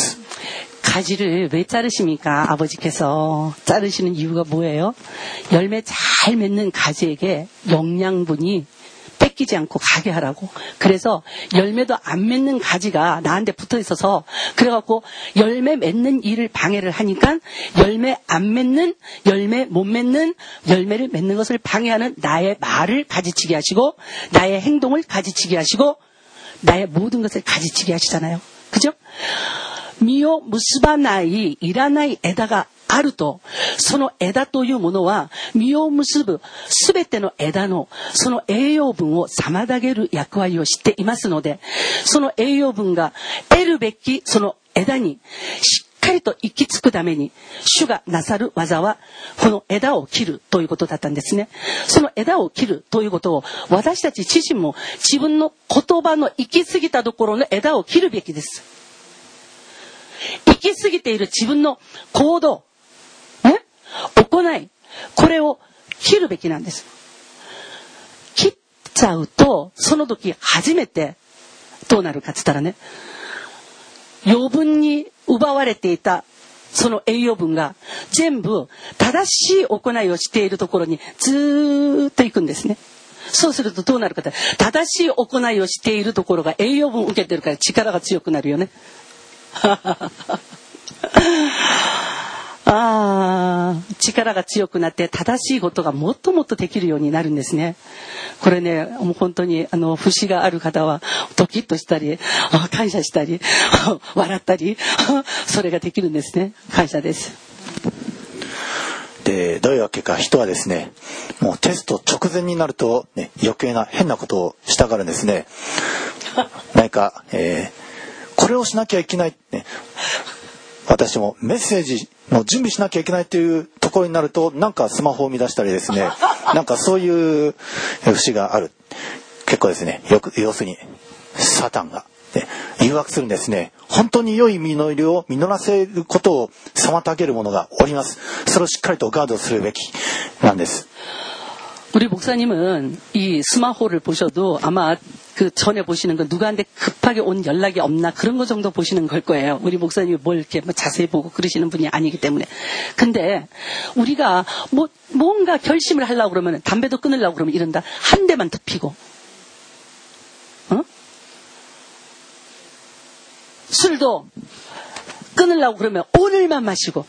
가지를 왜 자르십니까? 아버지께서 자르시는 이유가 뭐예요? 열매 잘 맺는 가지에게 영양분이 뺏기지 않고 가게 하라고. 그래서 열매도 안 맺는 가지가 나한테 붙어 있어서 그래갖고 열매 맺는 일을 방해를 하니까 열매 안 맺는, 열매 못 맺는, 열매를 맺는 것을 방해하는 나의 말을 가지치게 하시고 나의 행동을 가지치게 하시고 나의 모든 것을 가지치게 하시잖아요. 그죠? 実を結ばないいらない枝があると、その枝というものは実を結ぶすべての枝のその栄養分を妨げる役割をしていますので、その栄養分が得るべきその枝にしっかりと行き着くために主がなさる技はこの枝を切るということだったんですね。その枝を切るということを私たち自身も自分の言葉の行き過ぎたところの枝を切るべきです。行き過ぎている自分の行動、ね、行い、これを切るべきなんです。切っちゃうと、その時初めてどうなるかって言ったらね、余分に奪われていたその栄養分が全部正しい行いをしているところにずーっと行くんですね。そうするとどうなるかって、正しい行いをしているところが栄養分を受けてるから力が強くなるよね。ああ、力が強くなって正しいことがもっともっとできるようになるんですね。これね、もう本当にあの節がある方はドキッとしたり感謝したり笑ったりそれができるんですね。感謝です。 ででどういうわけか人はですね、もうテスト直前になると、ね、余計な変なことをしたがるんですね。何か、えー、これをしなきゃいけない、ね、私もメッセージの準備しなきゃいけないというところになると、なんかスマホを乱したりですね、なんかそういう節がある。結構ですね、よく要するにサタンが、ね、誘惑するんですね。本当に良い実りを実らせることを妨げる者がおります。それをしっかりとガードするべきなんです。 우리 목사님은 이 스마호를 보셔도 아마 그 전에 보시는 거 누구한테 급하게 온 연락이 없나 그런 거 정도 보시는 걸 거예요. 우리 목사님이 뭘 이렇게 뭐 자세히 보고 그러시는 분이 아니기 때문에. 근데 우리가 뭐 뭔가 결심을 하려고 그러면 담배도 끊으려고 그러면 이런다. 한 대만 더 피고. 어? 술도 끊으려고 그러면 오늘만 마시고.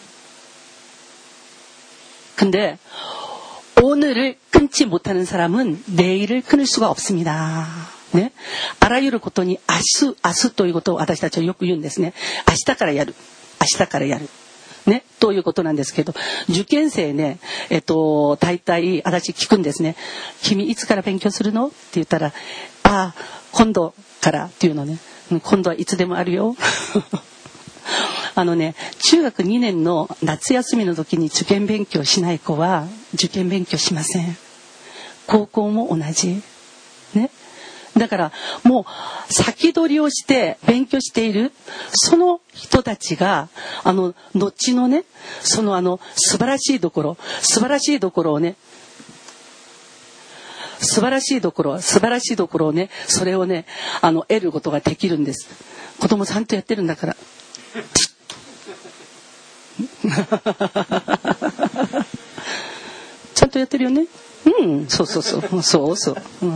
근데 오늘을 끊지 못하는 사람은 내일을 끊을 수가 없습니다. 네? あらゆることに明日、明日ということを私たちはよく言うんですね。明日からやる。明日からやる。ね、ということなんですけど、受験生ね、えっと、大体、私聞くんですね。君いつから勉強するのって言ったら、ああ、今度からっていうのね。今度はいつでもあるよ。あのね、中学にねんの夏休みの時に受験勉強しない子は受験勉強しません。高校も同じ。ね。だからもう先取りをして勉強しているその人たちがあの後のね、そのあの素晴らしいところ、素晴らしいところをね、素晴らしいところ、素晴らしいところをね、それをね、あの得ることができるんです。子供ちゃんとやってるんだから。ちゃんとやってるよね。うん、そうそうそう、そうそう。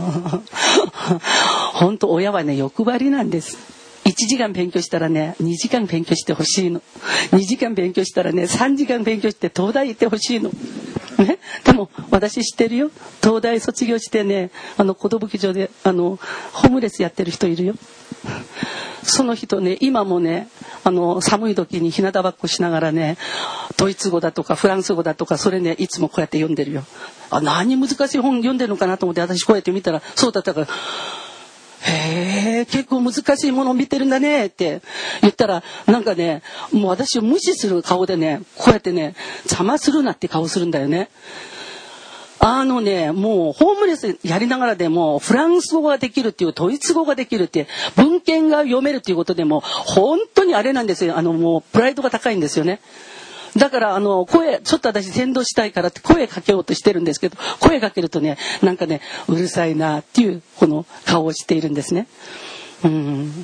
本当親はね、欲張りなんです。いちじかん勉強したらね、にじかん勉強してほしいの。にじかん勉強したらね、さんじかん勉強して東大行ってほしいの。ね、でも私知ってるよ。東大卒業してね、あの子供劇場であのホームレスやってる人いるよ。その人ね、今もね、あの寒い時に日向ぼっこしながらね、ドイツ語だとかフランス語だとかそれね、いつもこうやって読んでるよ。あ、何難しい本読んでるのかなと思って私こうやって見たらそうだったから、へえ、結構難しいものを見てるんだねって言ったら、なんかね、もう私を無視する顔でね、こうやってね、邪魔するなって顔するんだよね。あのね、もうホームレスやりながらでもフランス語ができるっていう、ドイツ語ができるって、文献が読めるっていうことでも本当にあれなんですよ。あのもうプライドが高いんですよね。だからあの声ちょっと私先導したいからって声かけようとしてるんですけど、声かけるとね、なんかね、うるさいなっていうこの顔をしているんですね。うん、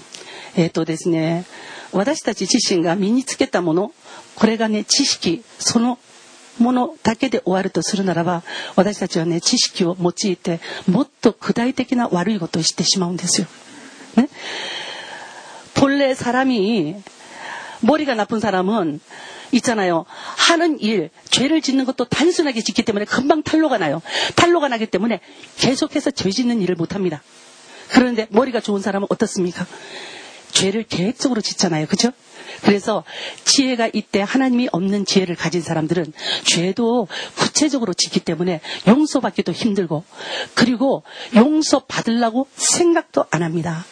えっとですね、私たち自身が身につけたもの、これがね、知識、そのものだけで終わるとするならば、私たちはね、知識を用いてもっと具体的な悪いことをしてしまうんですよ。ね? 본래 사람이 머리가 나쁜 사람은 있잖아요. 하는 일, 죄를 짓는 것도 단순하게 짓기 때문에 금방 탈로가 나요. 탈로가 나기 때문에 계속해서 죄 짓는 일을 못합니다. 그런데 머리가 좋은 사람은 어떻습니까? 죄를 계획적으로 짓잖아요. 그죠? 그래서 지혜가 이때 하나님이 없는 지혜를 가진 사람들은 죄도 구체적으로 짓기 때문에 용서받기도 힘들고, 그리고 용서받으려고 생각도 안 합니다.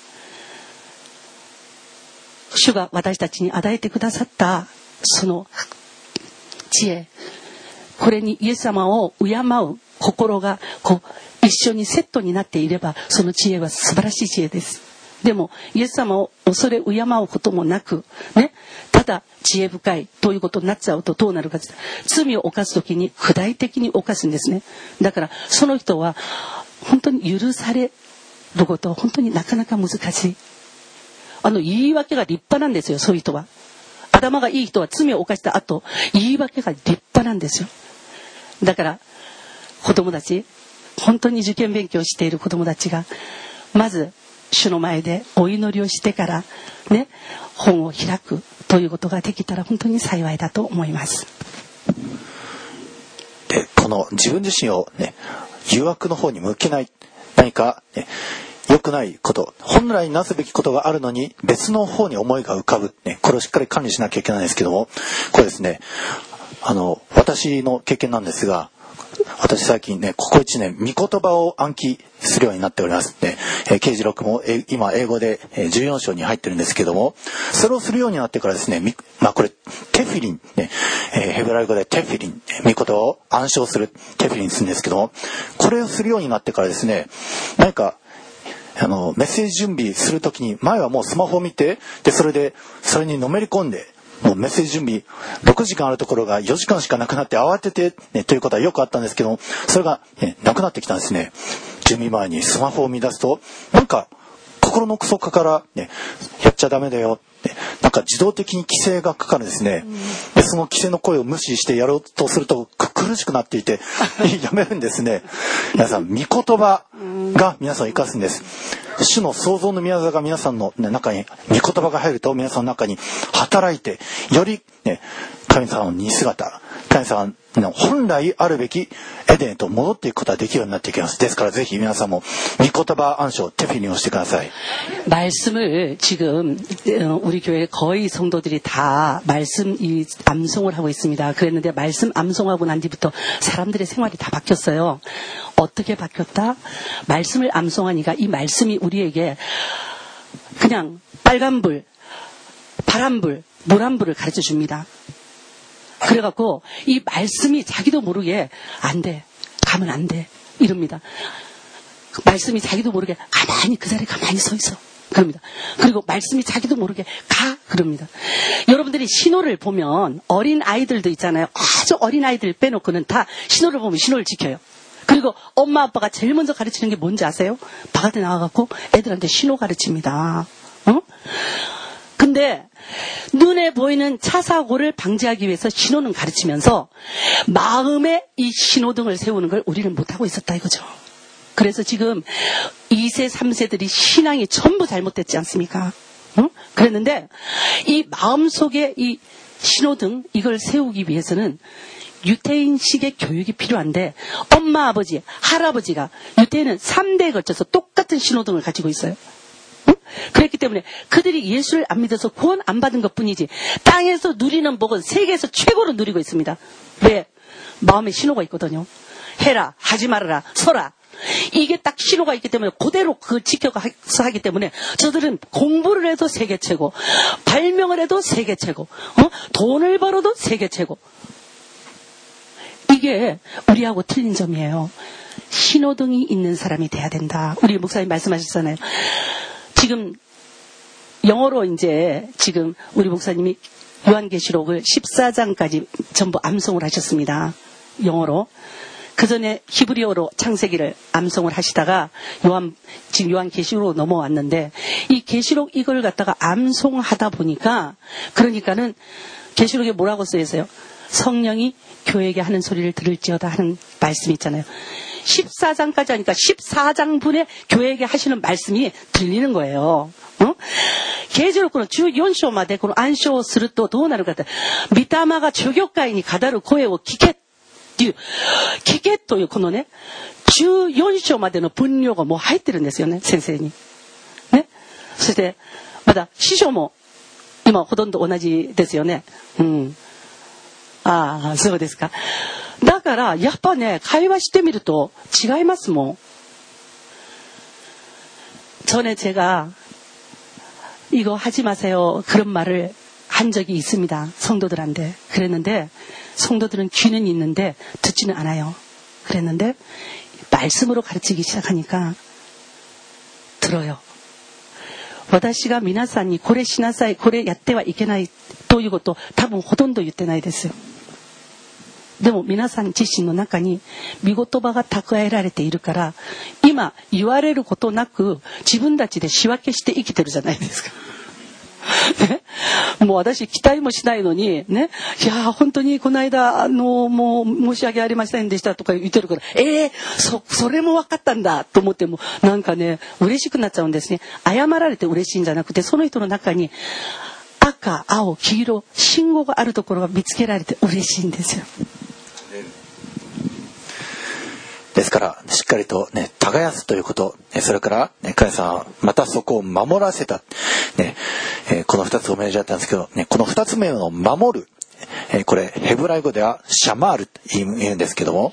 주가 私たちに与えてくださったその知恵、これにイエス様を敬う心がこう一緒にセットになっていれば、その知恵は素晴らしい知恵です。でもイエス様を恐れ敬うこともなく、ね、ただ知恵深いということになっちゃうとどうなるか、罪を犯すときに具体的に犯すんですね。だからその人は本当に許されることは本当になかなか難しい。あの言い訳が立派なんですよ。そういう人は、頭がいい人は罪を犯した後、言い訳が立派なんですよ。だから子供たち、本当に受験勉強している子供たちがまず主の前でお祈りをしてからね、本を開くということができたら本当に幸いだと思います。 で、この自分自身をね、誘惑の方に向けない、何か、ね、良くないこと、本来なすべきことがあるのに別の方に思いが浮かぶ、ね、これをしっかり管理しなきゃいけないんですけども、これですね、 あの私の経験なんですが、私最近ね、ここいちねん、御言葉を暗記するようになっておりますね。えー、刑事録もえ今英語でじゅうよん章に入ってるんですけども、それをするようになってからですね、まあこれテフィリンね、えー、ヘブライ語でテフィリン、御言葉を暗唱するテフィリンするんですけども、これをするようになってからですね、何かあのメッセージ準備するときに、前はもうスマホを見て、でそれでそれにのめり込んで、もうメッセージ準備ろくじかんあるところがよじかんしかなくなって慌てて、ね、ということはよくあったんですけども、それが、ね、なくなってきたんですね。準備前にスマホを見出すと、なんか心の底から、ね、やっちゃダメだよ、ね、なんか自動的に規制がかかるんですね。でその規制の声を無視してやろうとすると苦しくなっていてやめるんですね。皆さん、御言葉が皆さんを生かすんです。主の創造の宮沢が皆さんの中に、御言葉が入ると皆さんの中に働いて、より、ね、神様の似姿、神様の本来あるべきエデンへと戻っていくことができるようになっていきます。ですからぜひ皆さんも御言葉暗唱テフィリンをしてください。 말씀을 지금 우리 교회 거의 성도들이 다 말씀 이 암송을 하고 있습니다. 그랬는데 말씀 암송하고 난 뒤부터 사람들의 생활이 다 바뀌었어요. 어떻게 바뀌었다? 말씀을 암송하니까 이 말씀이 우리에게 그냥 빨간불, 파란불, 노란불을 가르쳐 줍니다. 그래갖고 이 말씀이 자기도 모르게 안 돼, 가면 안 돼 이럽니다. 말씀이 자기도 모르게 가만히 그 자리에 가만히 서 있어 그럽니다. 그리고 말씀이 자기도 모르게 가 그럽니다. 여러분들이 신호를 보면 어린 아이들도 있잖아요. 아주 어린 아이들 빼놓고는 다 신호를 보면 신호를 지켜요. 그리고 엄마 아빠가 제일 먼저 가르치는 게 뭔지 아세요? 바깥에 나와갖고 애들한테 신호 가르칩니다. 어? 근데 눈에 보이는 차 사고를 방지하기 위해서 신호는 가르치면서 마음에 이 신호등을 세우는 걸 우리는 못하고 있었다 이거죠. 그래서 지금 이 세, 삼 세들이 신앙이 전부 잘못됐지 않습니까? 어? 그랬는데 이 마음속에 이 신호등 이걸 세우기 위해서는 유태인식의 교육이 필요한데 엄마, 아버지, 할아버지가 유태인은 삼 대에 걸쳐서 똑같은 신호등을 가지고 있어요. 응? 그랬기 때문에 그들이 예수를 안 믿어서 구원 안 받은 것뿐이지 땅에서 누리는 복은 세계에서 최고로 누리고 있습니다. 왜? 마음에 신호가 있거든요. 해라, 하지 말아라, 서라. 이게 딱 신호가 있기 때문에 그대로 그걸 지켜서 하기 때문에 저들은 공부를 해도 세계 최고, 발명을 해도 세계 최고, 어? 돈을 벌어도 세계 최고. 이게 우리하고 틀린 점이에요. 신호등이 있는 사람이 돼야 된다. 우리 목사님 말씀하셨잖아요. 지금 영어로 이제 지금 우리 목사님이 요한계시록을 십사 장까지 전부 암송을 하셨습니다. 영어로. 그 전에 히브리어로 창세기를 암송을 하시다가 요한, 지금 요한계시록으로 넘어왔는데 이 계시록 이걸 갖다가 암송하다 보니까 그러니까는 계시록에 뭐라고 써 있어요? 성령이 교회에게 하는 소리를 들을지어다 하는 말씀이 있잖아요. 십사 장까지 하니까 십사 장분의 교회에게 하시는 말씀이 들리는 거예요. 어? 啓示録のじゅうよん章までこの暗唱をするとどうなるかって、御霊が諸教会に語る声を聞けっていう、聞けというこのね、じゅうよん章までの分量がもう入ってるんですよね、先生に。ね。そして、まだ師匠も今ほとんど同じですよね。うん。ああ、そうですか。だから、やっぱね、会話してみると違いますもん。 전에 제가 이거 하지 마세요 그런 말을 한 적이 있습니다. 성도들한테. 그랬는데 성도들은 귀는 있는데 듣지는 않아요. 그랬는데 말씀으로 가르치기 시작하니까 들어요. 私が皆さんにこれしなさい、これやってはいけないということ多分ほとんど言ってないですよ。でも皆さん自身の中に御言葉が蓄えられているから今言われることなく自分たちで仕分けして生きてるじゃないですか。ね、もう私期待もしないのにね、いや本当にこの間あのもう申し訳ありませんでしたとか言ってるからえー、そそれも分かったんだと思ってもなんかね嬉しくなっちゃうんですね。謝られて嬉しいんじゃなくてその人の中に赤、青、黄色、信号があるところが見つけられて嬉しいんですよ。 ですからしっかりとね耕すということ、それからね神様またそこを守らせた、ねえー、この二つを命じられたんですけど、ね、この二つ目の守る、 えー、これヘブライ語ではシャマールと言うんですけども、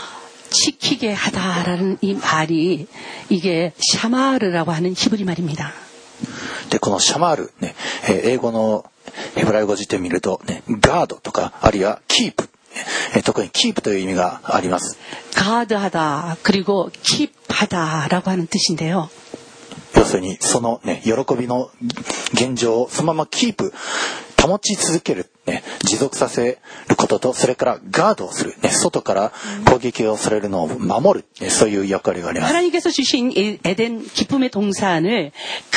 지키게 하다라는 이 말이 이게 샤마르라고 하는 히브리 말입니다. でこのシャマール、ね、えー、英語のヘブライ語辞典を見ると、ね、ガードとかあるいはキープ、えー、特にキープという意味があります。 가드하다 그리고 킵하다라고 하는 뜻인데요. 要するにその、ね、喜びの現状をそのままキープ保ち続ける、ね、持続させることと、それからガードをする、ね、外から攻撃をされるのを守る、ね、そういう役割があります。 하나님께서 주신 에덴 기쁨의 동산을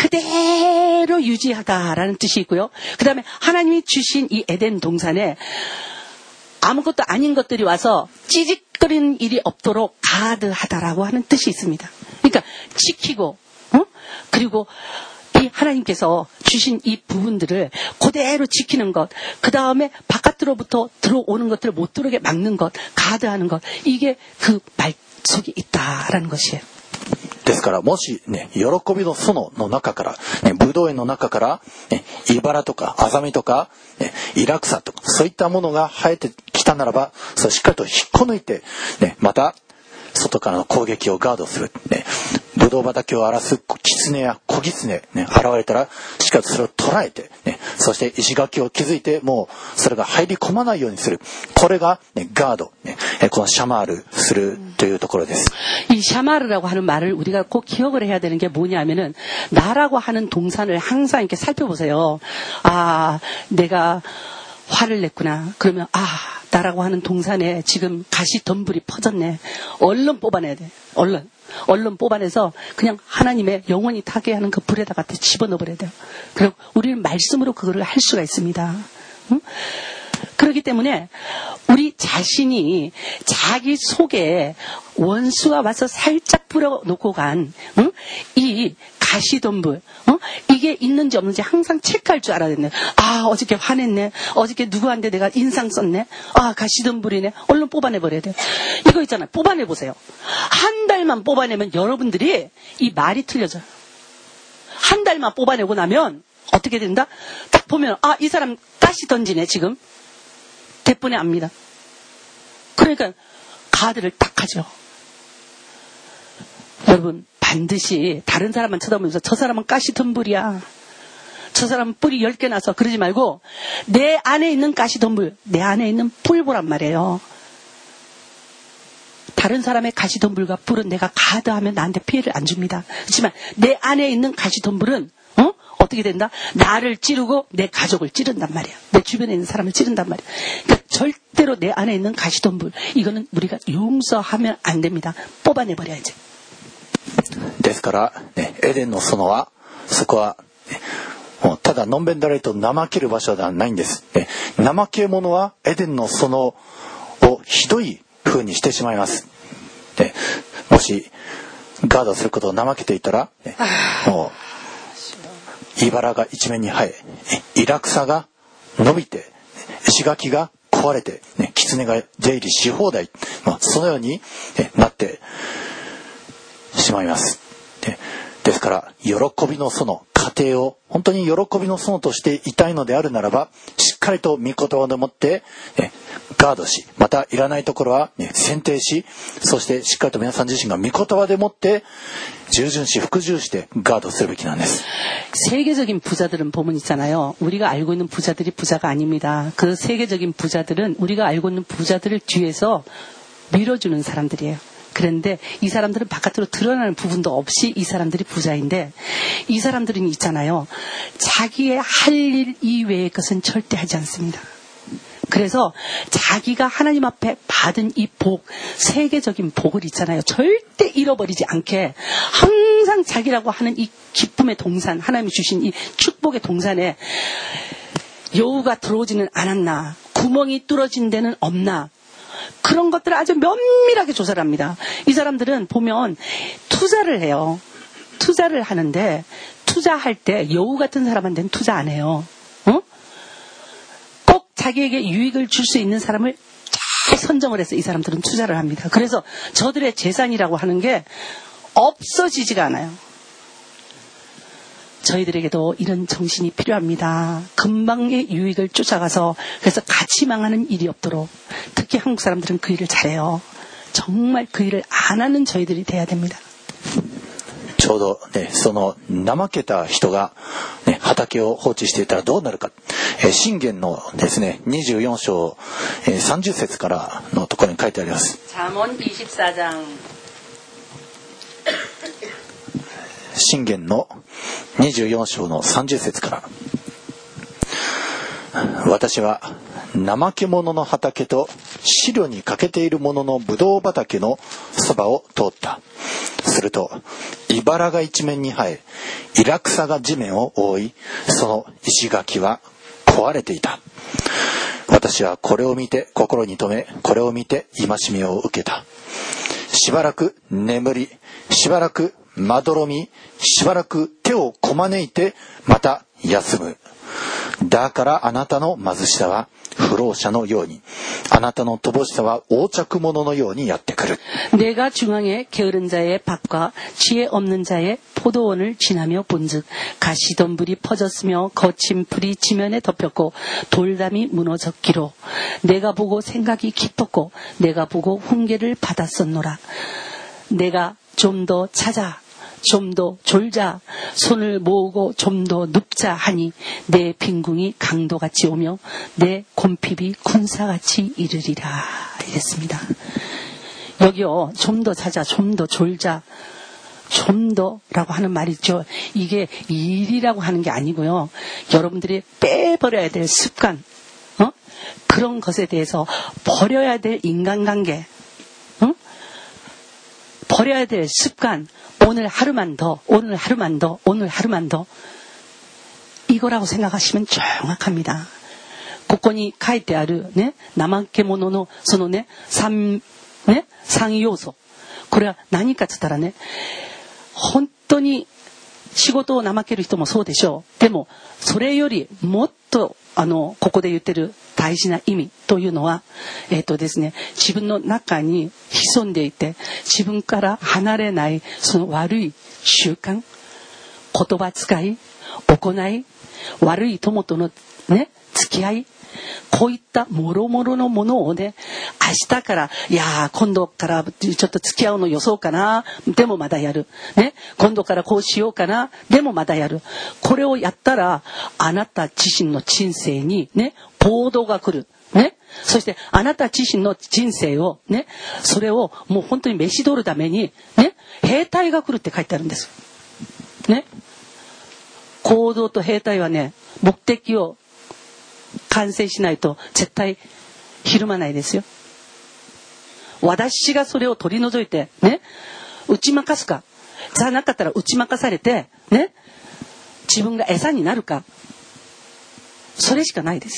그대로 유지하다라는 뜻이 있고요. 그 다음에 하나님이 주신 이 에덴 동산에 아무것도 아닌 것들이 와서 찌직거리는 일이 없도록 가드하다라고 하는 뜻이 있습니다. 그러니까 지키고, 어? 그리고 이 하나님께서 주신 이 부분들을 그대로 지키는 것, 그 다음에 바깥으로부터 들어오는 것들을 못 들어오게 막는 것, 가드하는 것, 이게 그 말 속에 있다라는 것이에요. ですからもしね、喜びの園の中から、ね、ブドウ園の中から、ね、茨とかアザミとか、ね、イラクサとかそういったものが生えてきたならば、それをしっかりと引っこ抜いて、ね、また外からの攻撃をガードする、ね、ブドウ畑を荒らす狐や小狐、ね、現れたらしっかりとそれを捉えて、ね、そして石垣を築いてもうそれが入り込まないようにする、これが、ね、ガード、ね、このシャマールするというところです。 이 샤마르라고 하는 말을 우리가 꼭 기억을 해야 되는 게 뭐냐면은 나라고 하는 동산을 항상 이렇게 살펴보세요. 아, 내가 화를 냈구나. 그러면 아, 나라고 하는 동산에 지금 가시덤불이 퍼졌네. 얼른 뽑아내야 돼. 얼른. 얼른 뽑아내서 그냥 하나님의 영원히 타게 하는 그 불에다가 집어넣어버려야 돼요. 그리고 우리는 말씀으로 그거를 할 수가 있습니다. 응? 그렇기 때문에 우리 자신이 자기 속에 원수가 와서 살짝 뿌려놓고 간, 응? 이 가시덤불, 어? 이게 있는지 없는지 항상 체크할 줄 알아야 되네. 아, 어저께 화냈네. 어저께 누구한테 내가 인상 썼네. 아, 가시덤불이네. 얼른 뽑아내버려야 돼요. 이거 있잖아요. 뽑아내보세요. 한 달만 뽑아내면 여러분들이 이 말이 틀려져요. 한 달만 뽑아내고 나면 어떻게 된다? 딱 보면 아, 이 사람 가시 던지네 지금. 대본에 압니다. 그러니까 가드를 딱 하죠. 여러분 반드시 다른 사람만 쳐다보면서 저 사람은 가시덤불이야. 저 사람은 뿔이 열 개 나서 그러지 말고 내 안에 있는 가시덤불, 내 안에 있는 뿔 보란 말이에요. 다른 사람의 가시덤불과 뿔은 내가 가드하면 나한테 피해를 안 줍니다. 그렇지만 내 안에 있는 가시덤불은 어? 어떻게 된다? 나를 찌르고 내 가족을 찌른단 말이야. 내 주변에 있는 사람을 찌른단 말이야. 그러니까 절대로 내 안에 있는 가시덤불, 이거는 우리가 용서하면 안 됩니다. 뽑아내버려야지. ですから、ね、エデンの園はそこは、ね、もうただのんべんだらりと怠ける場所ではないんです、ね、怠け者はエデンの園をひどい風にしてしまいます、ね、もしガードすることを怠けていたら、ね、もう茨が一面に生え、イラクサが伸びて石垣が壊れて、ね、狐が出入りし放題、まあ、そのように、ね、なってしまいます。で、ですから喜びの園、家庭を本当に喜びの園としていたいのであるならば、しっかりと御言葉でもって、ね、ガードし、またいらないところは、ね、選定し、そしてしっかりと皆さん自身が御言葉でもって従順し服従してガードするべきなんです。 세계적인 부자들은 보면 있잖아요. 우리가 알고 있는 부자들이 부자가 아닙니다. 그 세계적인 부자들은 우리가 알고 있는 부자들을 뒤에서 밀어주는 사람들이에요. 그런데 이 사람들은 바깥으로 드러나는 부분도 없이 이 사람들이 부자인데, 이 사람들은 있잖아요. 자기의 할 일 이외의 것은 절대 하지 않습니다. 그래서 자기가 하나님 앞에 받은 이 복, 세계적인 복을 있잖아요. 절대 잃어버리지 않게 항상 자기라고 하는 이 기쁨의 동산, 하나님이 주신 이 축복의 동산에 여우가 들어오지는 않았나, 구멍이 뚫어진 데는 없나, 그런 것들을 아주 면밀하게 조사를 합니다. 이 사람들은 보면 투자를 해요. 투자를 하는데 투자할 때 여우 같은 사람한테는 투자 안 해요. 어? 꼭 자기에게 유익을 줄 수 있는 사람을 잘 선정을 해서 이 사람들은 투자를 합니다. 그래서 저들의 재산이라고 하는 게 없어지지가 않아요. 저희들에게도 이런 정신이 필요합니다. 금방의 유익을 쫓아가서 그래서 같이 망하는 일이 없도록 특히 한국 사람들은 그 일을 잘해요. 정말 그 일을 안 하는 저희들이 돼야 됩니다. ちょうどね、その怠けた人が、ね、畑を放置していたらどうなるか。えー、箴言のですね、にじゅうよん章、えー、さんじゅっ節からのところに書いてあります。 잠언 이십사 장。 箴言のにじゅうよん章のさんじゅっ節から。私は怠け者の畑と飼料に欠けている者のブドウ畑のそばを通った。すると茨が一面に生え、イラクサが地面を覆い、その石垣は壊れていた。私はこれを見て心に留め、これを見て戒めを受けた。しばらく眠り、しばらくまどろみ、しばらく手をこまねいてまた休む。だからあなたの貧しさは不老者のように、あなたの乏しさは横着者のようにやってくる。 내가 중앙에 게으른 자의 밭과 지혜 없는 자의 포도원을 지나며 본즉 가시덤불이 퍼졌으며 거친 불이 지면에 덮였고 돌담이 무너졌기로 내가 보고 생각이 깊었고 내가 보고 훈계를 받았었노라. 내가 좀 더 찾아 좀 더 졸자 손을 모으고 좀 더 눕자 하니 내 빈궁이 강도같이 오며 내 곰핍이 군사같이 이르리라. 이랬습니다. 여기요, 좀 더 찾아 좀 더 졸자 좀 더라고 하는 말이 있죠. 이게 일이라고 하는 게 아니고요, 여러분들이 빼버려야 될 습관, 어? 그런 것에 대해서 버려야 될 인간관계, 어? 버려야 될 습관, 오늘 하루만 더, 오늘 하루만 더, 오늘 하루만 더, 이거라고 생각하시면 정확합니다. ここに書いてあるね、怠け者のそのね、三ね、三要素、これは何かって言ったらね、本当に仕事を怠ける人もそうでしょう。でもそれよりもっとあのここで言ってる大事な意味というのは、えっとですね、自分の中に潜んでいて自分から離れないその悪い習慣、言葉遣い、行い、悪い友とのね、付き合い、こういったもろもろのものをね、明日からいや今度からちょっと付き合うの予想かな、でもまだやるね、今度からこうしようかな、でもまだやる。これをやったらあなた自身の人生にね、暴動が来るね。そしてあなた自身の人生をね、それをもう本当に召し取るためにね、兵隊が来るって書いてあるんですね。行動と兵隊はね、目的を完成しないと絶対ひるまないですよ。私がそれを取り除いてね、打ち負かすか、じゃなかったら打ち負かされてね、自分が餌になるか、それしかないです。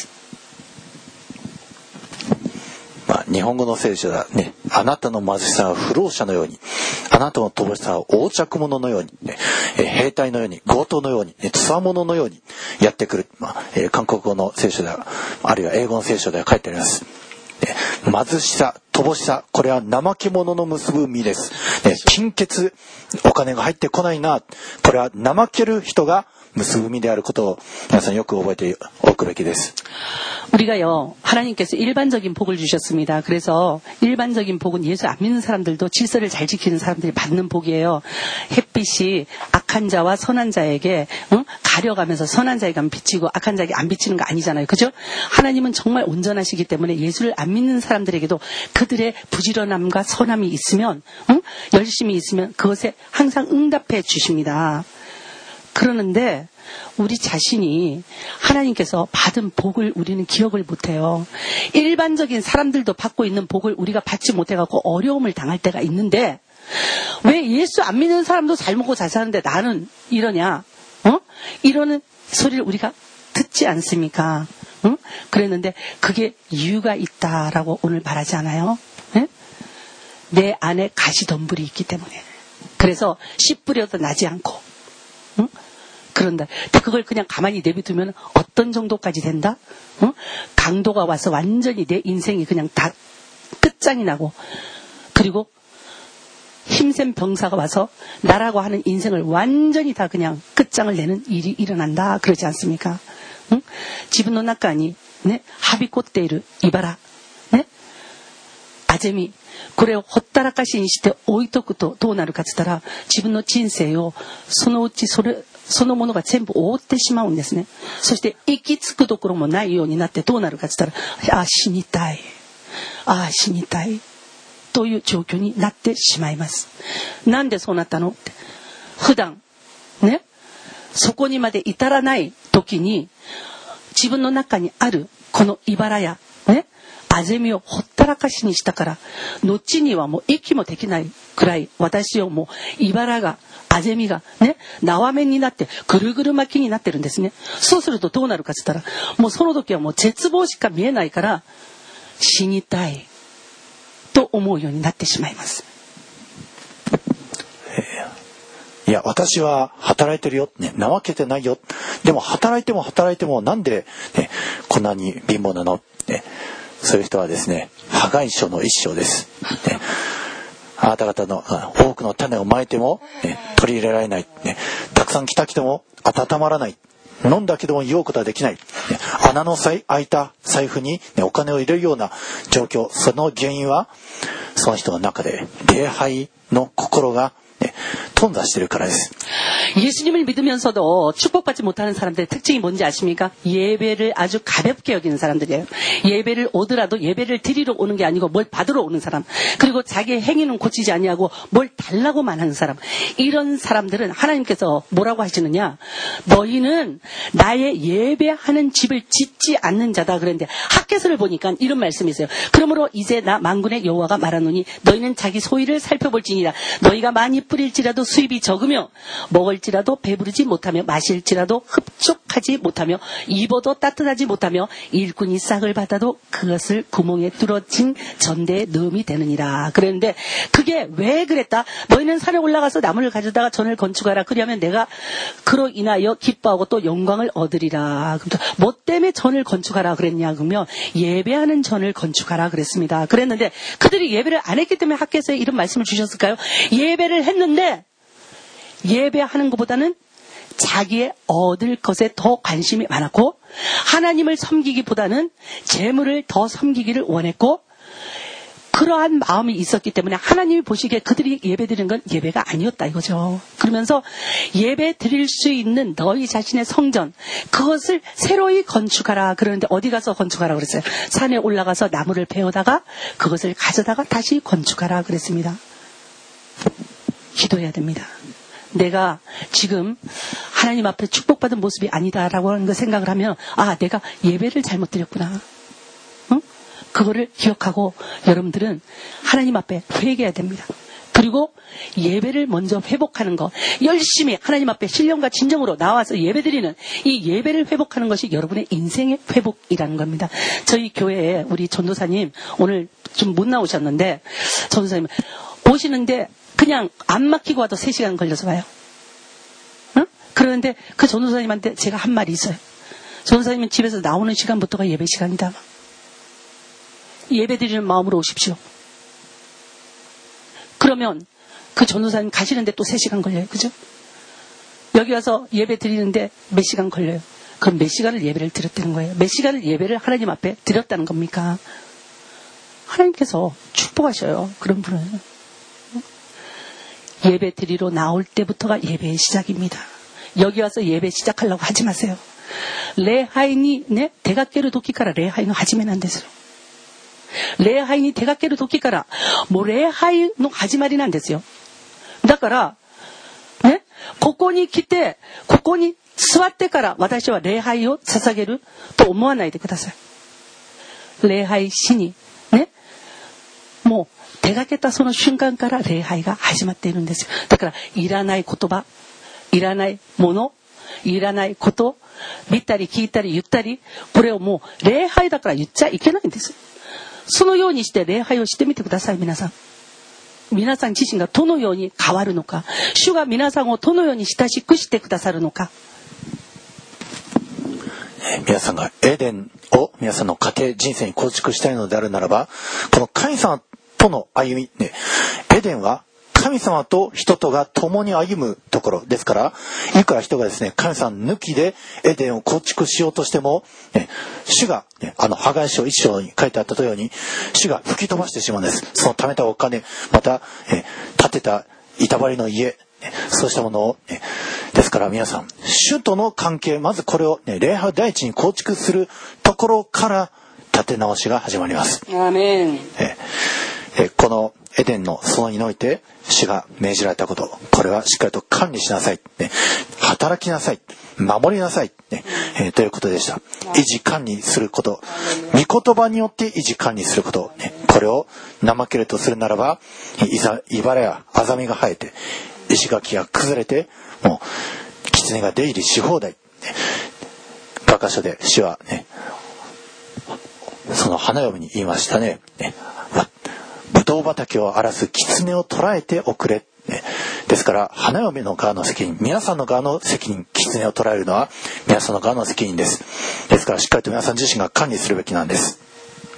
まあ、日本語の聖書だね、あなたの貧しさは不老者のように、あなたの乏しさは横着者のように、ね、兵隊のように、強盗のように、つわもののようにやってくる。まあえー、韓国語の聖書では、あるいは英語の聖書では書いてあります。ね、貧しさ、乏しさ、これは怠け者の結ぶ実です。ね、金欠、お金が入ってこないな、これは怠ける人が結ぶ実であることを皆さんよく覚えておくべきです。 우리가요, 하나님께서 일반적인 복을 주셨습니다. 그래서 일반적인 복은 예수 안 믿는 사람들도 질서를 잘 지키는 사람들이 받는 복이에요. 햇빛이 악한 자와 선한 자에게 응? 가려가면서 선한 자에게 비치고 악한 자에게 안 비치는 거 아니잖아요. 그죠? 하나님은 정말 온전하시기 때문에 예수를 안 믿는 사람들에게도 그들의 부지런함과 선함이 있으면, 응? 열심히 있으면 그것에 항상 응답해 주십니다. 그러는데 우리 자신이 하나님께서 받은 복을 우리는 기억을 못해요. 일반적인 사람들도 받고 있는 복을 우리가 받지 못해갖고 어려움을 당할 때가 있는데 왜 예수 안 믿는 사람도 잘 먹고 잘 사는데 나는 이러냐, 어? 이러는 소리를 우리가 듣지 않습니까? 응? 그랬는데 그게 이유가 있다라고 오늘 말하지 않아요? 네? 내 안에 가시덤불이 있기 때문에. 그래서 씨 뿌려도 나지 않고, 응? 그런다. 그걸 그냥 가만히 내비두면 어떤 정도까지 된다? 어? 강도가 와서 완전히 내 인생이 그냥 다 끝장이 나고, 그리고 힘 침샘 병사가 와서 나라고 하는 인생을 완전히 다 그냥 끝장을 내는 일이 일어난다. 그러지 않습니까? 응? 지분の中にね、はびこっている茨、ね、あぜみ、これをほったらかしにして置いとくとどうなるかって言ったら、自分の人生をそのうちそれそのものが全部覆ってしまうんですね。そして行き着くところもないようになってどうなるかって言ったら、ああ死にたい、ああ死にたいという状況になってしまいます。なんでそうなったのって、普段ね、そこにまで至らない時に自分の中にあるこの茨やね、あぜみをほったらかしにしたから、後にはもう息もできないくらい私をもう茨があぜみがね、縄目になってぐるぐる巻きになってるんですね。そうするとどうなるかって言ったら、もうその時はもう絶望しか見えないから死にたいと思うようになってしまいます。 いや、私は働いてるよ、ね、なわけてないよ。でも働いても働いてもなんで、ね、こんなに貧乏なの、ね、そういう人はですね、破壊症の一生です、ね。あなた方の多くの種をまいても、ね、取り入れられない、ね、たくさん来た来ても温まらない、飲んだけども酔うことはできない、ね、穴の開いた財布に、ね、お金を入れるような状況。その原因はその人の中で礼拝の心が頓挫してるからです。 예수님을 믿으면서도 축복받지 못하는 사람들의 특징이 뭔지 아십니까? 예배를 아주 가볍게 여기는 사람들이에요. 예배를 오더라도 예배를 드리러 오는 게 아니고 뭘 받으러 오는 사람. 그리고 자기의 행위는 고치지 아니하고 뭘 달라고만 하는 사람. 이런 사람들은 하나님께서 뭐라고 하시느냐? 너희는 나의 예배하는 집을 짓지 않는 자다 그랬는데, 학개서를 보니까 이런 말씀이 있어요. 그러므로 이제 나 만군의 여호와가 말하노니 너희는 자기 소유를 살펴볼지니라. 너희가 많이 뿌릴지라도 수입이 적으며 먹을지라도 배부르지 못하며 마실지라도 흡족하지 못하며 입어도 따뜻하지 못하며 일꾼이 싹을 받아도 그것을 구멍에 뚫어진 전대에 넣음이 되느니라. 그랬는데 그게 왜 그랬다? 너희는 산에 올라가서 나무를 가져다가 전을 건축하라. 그러면 내가 그로 인하여 기뻐하고 또 영광을 얻으리라. 뭐 때문에 전을 건축하라 그랬냐? 그러면 예배하는 전을 건축하라 그랬습니다. 그랬는데 그들이 예배를 안 했기 때문에 학교에서 이런 말씀을 주셨을까요? 예배를 했는데 예배하는 것보다는 자기의 얻을 것에 더 관심이 많았고, 하나님을 섬기기보다는 재물을 더 섬기기를 원했고, 그러한 마음이 있었기 때문에 하나님이 보시기에 그들이 예배 드리는 건 예배가 아니었다 이거죠. 그러면서 예배 드릴 수 있는 너희 자신의 성전, 그것을 새로이 건축하라. 그러는데 어디 가서 건축하라 그랬어요? 산에 올라가서 나무를 베어다가 그것을 가져다가 다시 건축하라 그랬습니다. 기도해야 됩니다. 내가 지금 하나님 앞에 축복받은 모습이 아니다라고 하는 걸 생각을 하면, 아, 내가 예배를 잘못 드렸구나. 응? 그거를 기억하고 여러분들은 하나님 앞에 회개해야 됩니다. 그리고 예배를 먼저 회복하는 것, 열심히 하나님 앞에 신령과 진정으로 나와서 예배드리는 이 예배를 회복하는 것이 여러분의 인생의 회복이라는 겁니다. 저희 교회에 우리 전도사님 오늘 좀 못 나오셨는데, 전도사님 오시는데 그냥 안 막히고 와도 세 시간 걸려서 와요. 응? 그러는데 그 전도사님한테 제가 한 말이 있어요. 전도사님은 집에서 나오는 시간부터가 예배 시간이다. 예배 드리는 마음으로 오십시오. 그러면 그 전도사님 가시는데 또 세 시간 걸려요. 그죠? 여기 와서 예배 드리는데 몇 시간 걸려요. 그럼 몇 시간을 예배를 드렸다는 거예요. 몇 시간을 예배를 하나님 앞에 드렸다는 겁니까? 하나님께서 축복하셔요. 그런 분은. 예배 드리러 나올 때부터가 예배의 시작입니다. 여기 와서 예배 시작하려고 하지 마세요. 레하인이 네? 대각계를 돕기까라 레하인은 하지면 안 되세요. 레하인이 대각계를 돕기까라 뭐 레하인은 하지 말이는 안 되세요. だからね、ここに来てここに座ってから私は礼拝を捧げると思わないでください。礼拝しにね、もう手がけたその瞬間から礼拝が始まっているんですよ。だからいらない言葉、いらないもの、いらないこと、見たり聞いたり言ったり、これをもう礼拝だから言っちゃいけないんです。そのようにして礼拝をしてみてください。皆さん、皆さん自身がどのように変わるのか、主が皆さんをどのように親しくしてくださるのか。 皆さんがエデンを皆さんの家庭人生に構築したいのであるならば、この神様との歩み、ね、エデンは神様と人とが共に歩むところですから、いくら人がですね、神様抜きでエデンを構築しようとしても、ね、主が、ね、あの、ハガイ書一章に書いてあったように、主が吹き飛ばしてしまうんです。その貯めたお金、また、え建てた板張りの家、そうしたものを、ね、ですから皆さん、主との関係、まずこれを、ね、礼拝第一に構築するところから立て直しが始まります。 アーメン。 ええこのエデンの園において主が命じられたこと、これはしっかりと管理しなさい、ね、働きなさい、守りなさい、ねえー、ということでした。維持管理すること、御言葉によって維持管理すること、ね、これを怠けるとするならば、いざ茨やアザミが生えて石垣が崩れて、もう狐が出入りし放題、ね、画家書で主はね、その花嫁に言いましたね。ね、ぶどう畑を荒らす狐を捕らえておくれ。ね、ですから花嫁の側の責任、皆さんの側の責任、狐を捕らえるのは皆さんの側の責任です。ですからしっかりと皆さん自身が管理するべきなんです。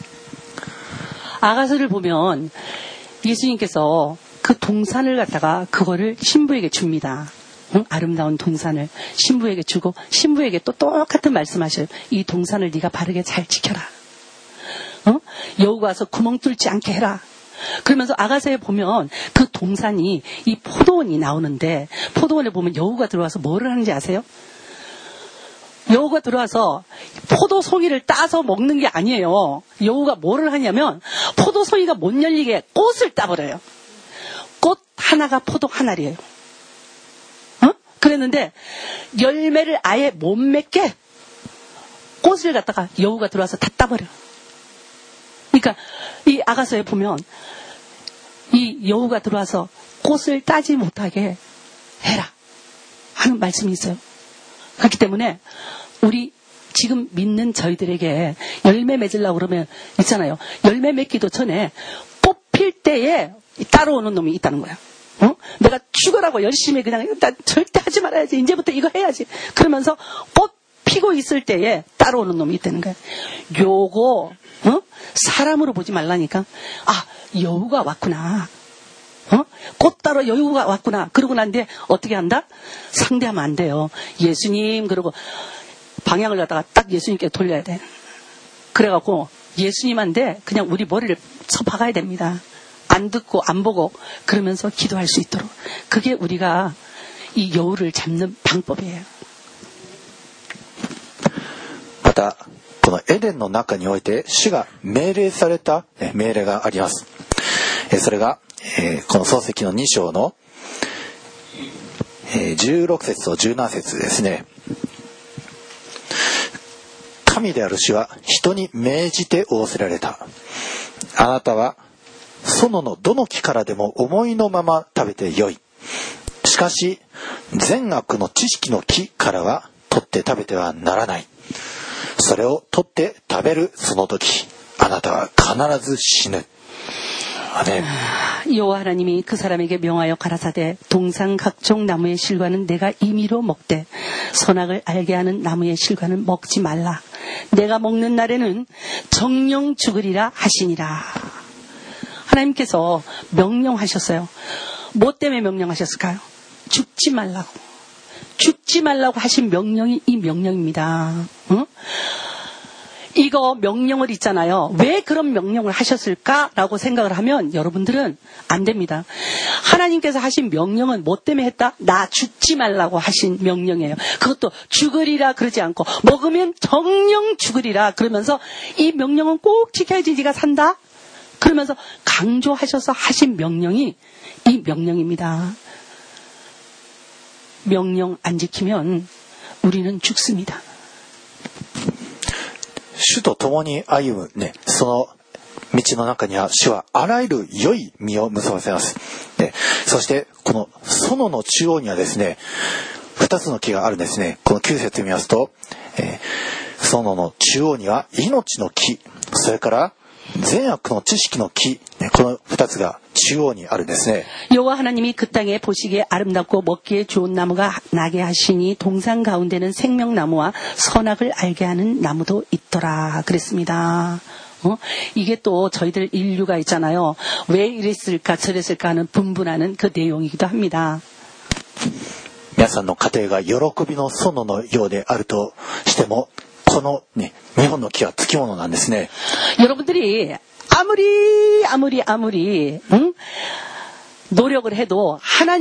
아가서를 보면 예수님께서 그 동산을 갖다가 그거를 신부에게 줍니다. 응? 아름다운 동산을 신부에게 주고 신부에게 또 똑같은 말씀하셔요. 이 동산을 네가 바르게 잘 지켜라. 어? 여우가 와서 구멍 뚫지 않게 해라. 그러면서 아가서에 보면 그 동산이 이 포도원이 나오는데 포도원에 보면 여우가 들어와서 뭐를 하는지 아세요? 여우가 들어와서 포도송이를 따서 먹는 게 아니에요. 여우가 뭐를 하냐면 포도송이가 못 열리게 꽃을 따버려요. 꽃 하나가 포도 한 알이에요. 어? 그랬는데 열매를 아예 못 맺게 꽃을 갖다가 여우가 들어와서 다 따버려. 그러니까 이 아가서에 보면 이 여우가 들어와서 꽃을 따지 못하게 해라 하는 말씀이 있어요. 그렇기 때문에 우리 지금 믿는 저희들에게 열매 맺으려고 그러면 있잖아요. 열매 맺기도 전에 꽃 필 때에 따라오는 놈이 있다는 거야. 어? 내가 죽으라고 열심히 그냥 나 절대 하지 말아야지. 이제부터 이거 해야지. 그러면서 꽃 피고 있을 때에 따라오는 놈이 있다는 거야. 요거 어? 사람으로 보지 말라니까. 아, 여우가 왔구나. 어? 꽃 따러 여우가 왔구나. 그러고 난 뒤에 어떻게 한다? 상대하면 안 돼요. 예수님, 그러고 방향을 갖다가 딱 예수님께 돌려야 돼. 그래갖고 예수님한테 그냥 우리 머리를 쳐박아야 됩니다. 안 듣고 안 보고 그러면서 기도할 수 있도록. 그게 우리가 이 여우를 잡는 방법이에요. またこのエデンの中において主が命令された命令があります。それがこの創世記のに章のじゅうろく節とじゅうなな節ですね。神である主は人に命じて仰せられた。あなたは園のどの木からでも思いのまま食べてよい。しかし善悪の知識の木からは取って食べてはならない。それを取って食べるその時、あなたは必ず死ぬ。아멘. 여호와 하나님이 그 사람에게 명하여 가라사대 동산 각종 나무의 실과는 내가 임의로 먹되 선악을 알게 하는 나무의 실과는 먹지 말라. 내가 먹는 날에는 정령 죽으리라 하시니라. 하나님께서 명령하셨어요. 뭐 때문에 명령하셨을까요? 죽지 말라고. 죽지 말라고 하신 명령이 이 명령입니다. 응? 이거 명령을 있잖아요. 왜 그런 명령을 하셨을까라고 생각을 하면 여러분들은 안 됩니다. 하나님께서 하신 명령은 뭐 때문에 했다? 나 죽지 말라고 하신 명령이에요. 그것도 죽으리라 그러지 않고 먹으면 정령 죽으리라 그러면서 이 명령은 꼭 지켜야지 네가 산다. 그러면서 강조하셔서 하신 명령이 이 명령입니다. 명령 안 지키면 우리는 죽습니다. 主と共に歩む、ね、その道の中には主はあらゆる良い実を結ばせます。で、そしてこの園の中央にはですね、二つの木があるんですね。このきゅう節見ますと、えー、園の中央には命の木、それから善悪の知識の木、ね、この二つが中央にあるんですね。 여호와 하나님이 그 땅에 보시기에 아름답고 먹기에 좋은 나무가 나게 하시니 동산 가운데는 생명나무와 선악을 알게 하는 나무도 있더라 그랬습니다. 어? 이게 또 저희들 인류가 있잖아요. 왜 이랬을까 저랬을까 하는 분분하는 그 내용이기도 합니다. 皆さんの家庭が喜びの園のようであるとしても、このね、日本の木はつきものなんですね。 여러분들이 아무리 아무리 아무리 응? 노력을 해도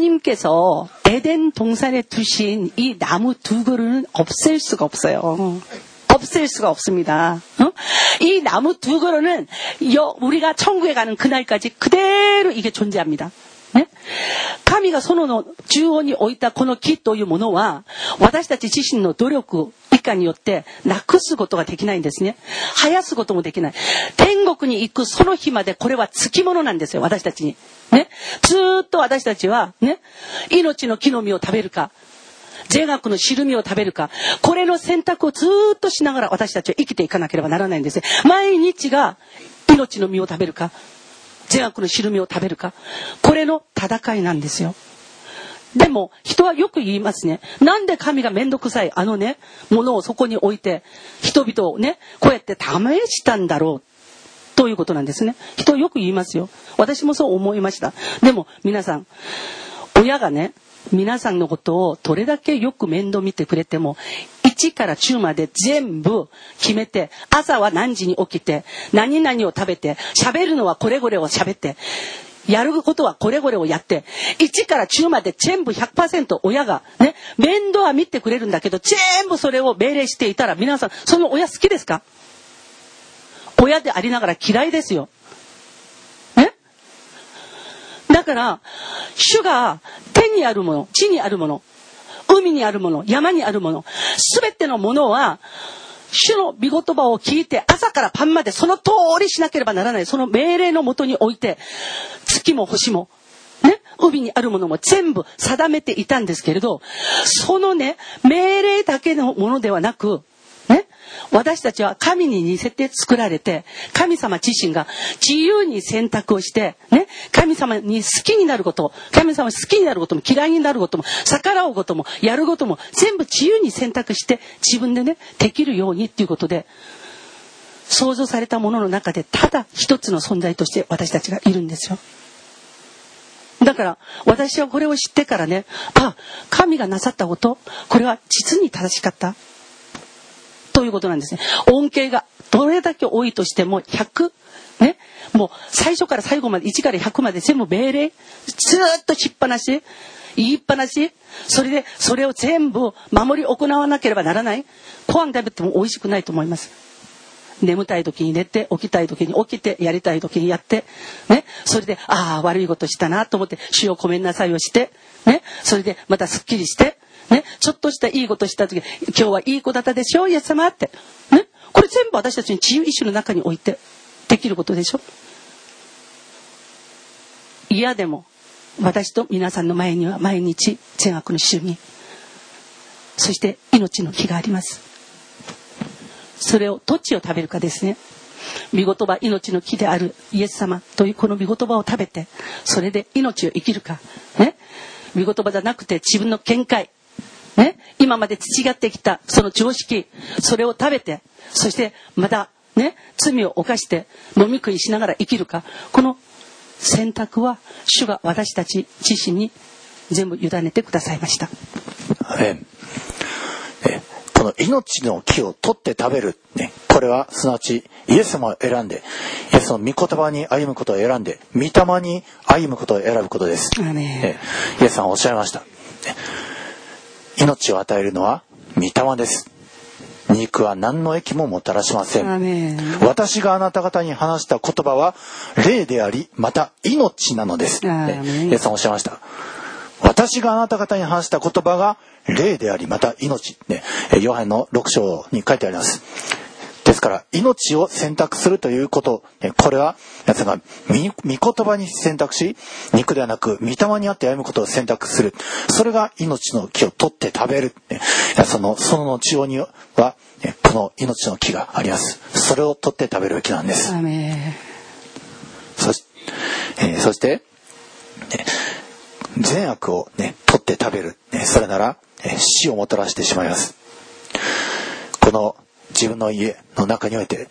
하나님께서 에덴 동산에 두신 이 나무 두 그루는 없앨 수가 없어요. 없앨 수가 없습니다. 어? 이 나무 두 그루는 우리가 천국에 가는 그날까지 그대로 이게 존재합니다. 神がその中央に置いたこの木というものは私たち自身の努力以下によってなくすことができないんですね。生やすこともできない。天国に行くその日までこれはつきものなんですよ、私たちに。ね、ずーっと私たちはね、命の木の実を食べるか、善悪の知る実を食べるか、これの選択をずーっとしながら私たちは生きていかなければならないんですね。毎日が命の実を食べるか、善悪の知る実を食べるか、これの戦いなんですよ。でも人はよく言いますね。なんで神がめんどくさいあのねものをそこに置いて人々をねこうやって試したんだろうということなんですね。人はよく言いますよ。私もそう思いました。でも皆さん、親がね皆さんのことをどれだけよく面倒見てくれてもいちからじゅうまで全部決めて、朝は何時に起きて何々を食べて、喋るのはこれこれを喋って、やることはこれこれをやって、いちからじゅうまで全部 ひゃくパーセント 親がね面倒は見てくれるんだけど、全部それを命令していたら皆さんその親好きですか？親でありながら嫌いですよ。ね？だから主が手にあるもの、地にあるもの、海にあるもの、山にあるもの、すべてのものは主の御言葉を聞いて朝から晩までその通りしなければならない、その命令のもとに置いて、月も星もね、海にあるものも全部定めていたんですけれど、そのね命令だけのものではなくね、私たちは神に似せて作られて、神様自身が自由に選択をしてね、神様に好きになること、神様に好きになることも嫌いになることも逆らうこともやることも全部自由に選択して自分でねできるようにっていうことで、創造されたものの中でただ一つの存在として私たちがいるんですよ。だから私はこれを知ってからね、あ、神がなさったこと、これは実に正しかったということなんですね。恩恵がどれだけ多いとしてもひゃくね、もう最初から最後までいちからひゃくまで全部命令ずっとしっぱなし言いっぱなし、それでそれを全部守り行わなければならない。ご飯食べても美味しくないと思います。眠たい時に寝て、起きたい時に起きて、やりたい時にやってね、それでああ悪いことしたなと思って主をごめんなさいをしてね、それでまたすっきりしてね、ちょっとしたいいことした時、今日はいい子だったでしょイエス様ってね、これ全部私たちに自由意志の中に置いてできることでしょ。嫌でも私と皆さんの前には毎日善悪の知る実、そして命の木があります。それをどっちを食べるかですね。御言葉、命の木であるイエス様というこの御言葉を食べて、それで命を生きるかね、御言葉じゃなくて自分の見解ね、今まで培ってきたその常識、それを食べて、そしてまたね罪を犯して飲み食いしながら生きるか、この選択は主が私たち自身に全部委ねてくださいました。 ええ、この命の木を取って食べる、ね、これはすなわちイエス様を選んで、イエスの御言葉に歩むことを選んで、御霊に歩むことを選ぶことです。 アメン。 えイエス様はおっしゃいました。命を与えるのは御霊です。肉は何の益ももたらしません。 アメン。 私があなた方に話した言葉は霊であり、また命なのです。ね、イエス様おっしゃいました。私があなた方に話した言葉が霊であり、また命、ね、ヨハネのろく章に書いてあります。ですから命を選択するということ、これは皆さんが御言葉に選択し、肉ではなく御霊にあって歩むことを選択する。それが命の木を取って食べる。そのその中央にはこの命の木があります。それを取って食べるべきなんです。 アメン。 そし、えー、そして、ね、善悪を、ね、取って食べる、ね、それなら、えー、死をもたらしてしまいます。この自分の家の中において、ね、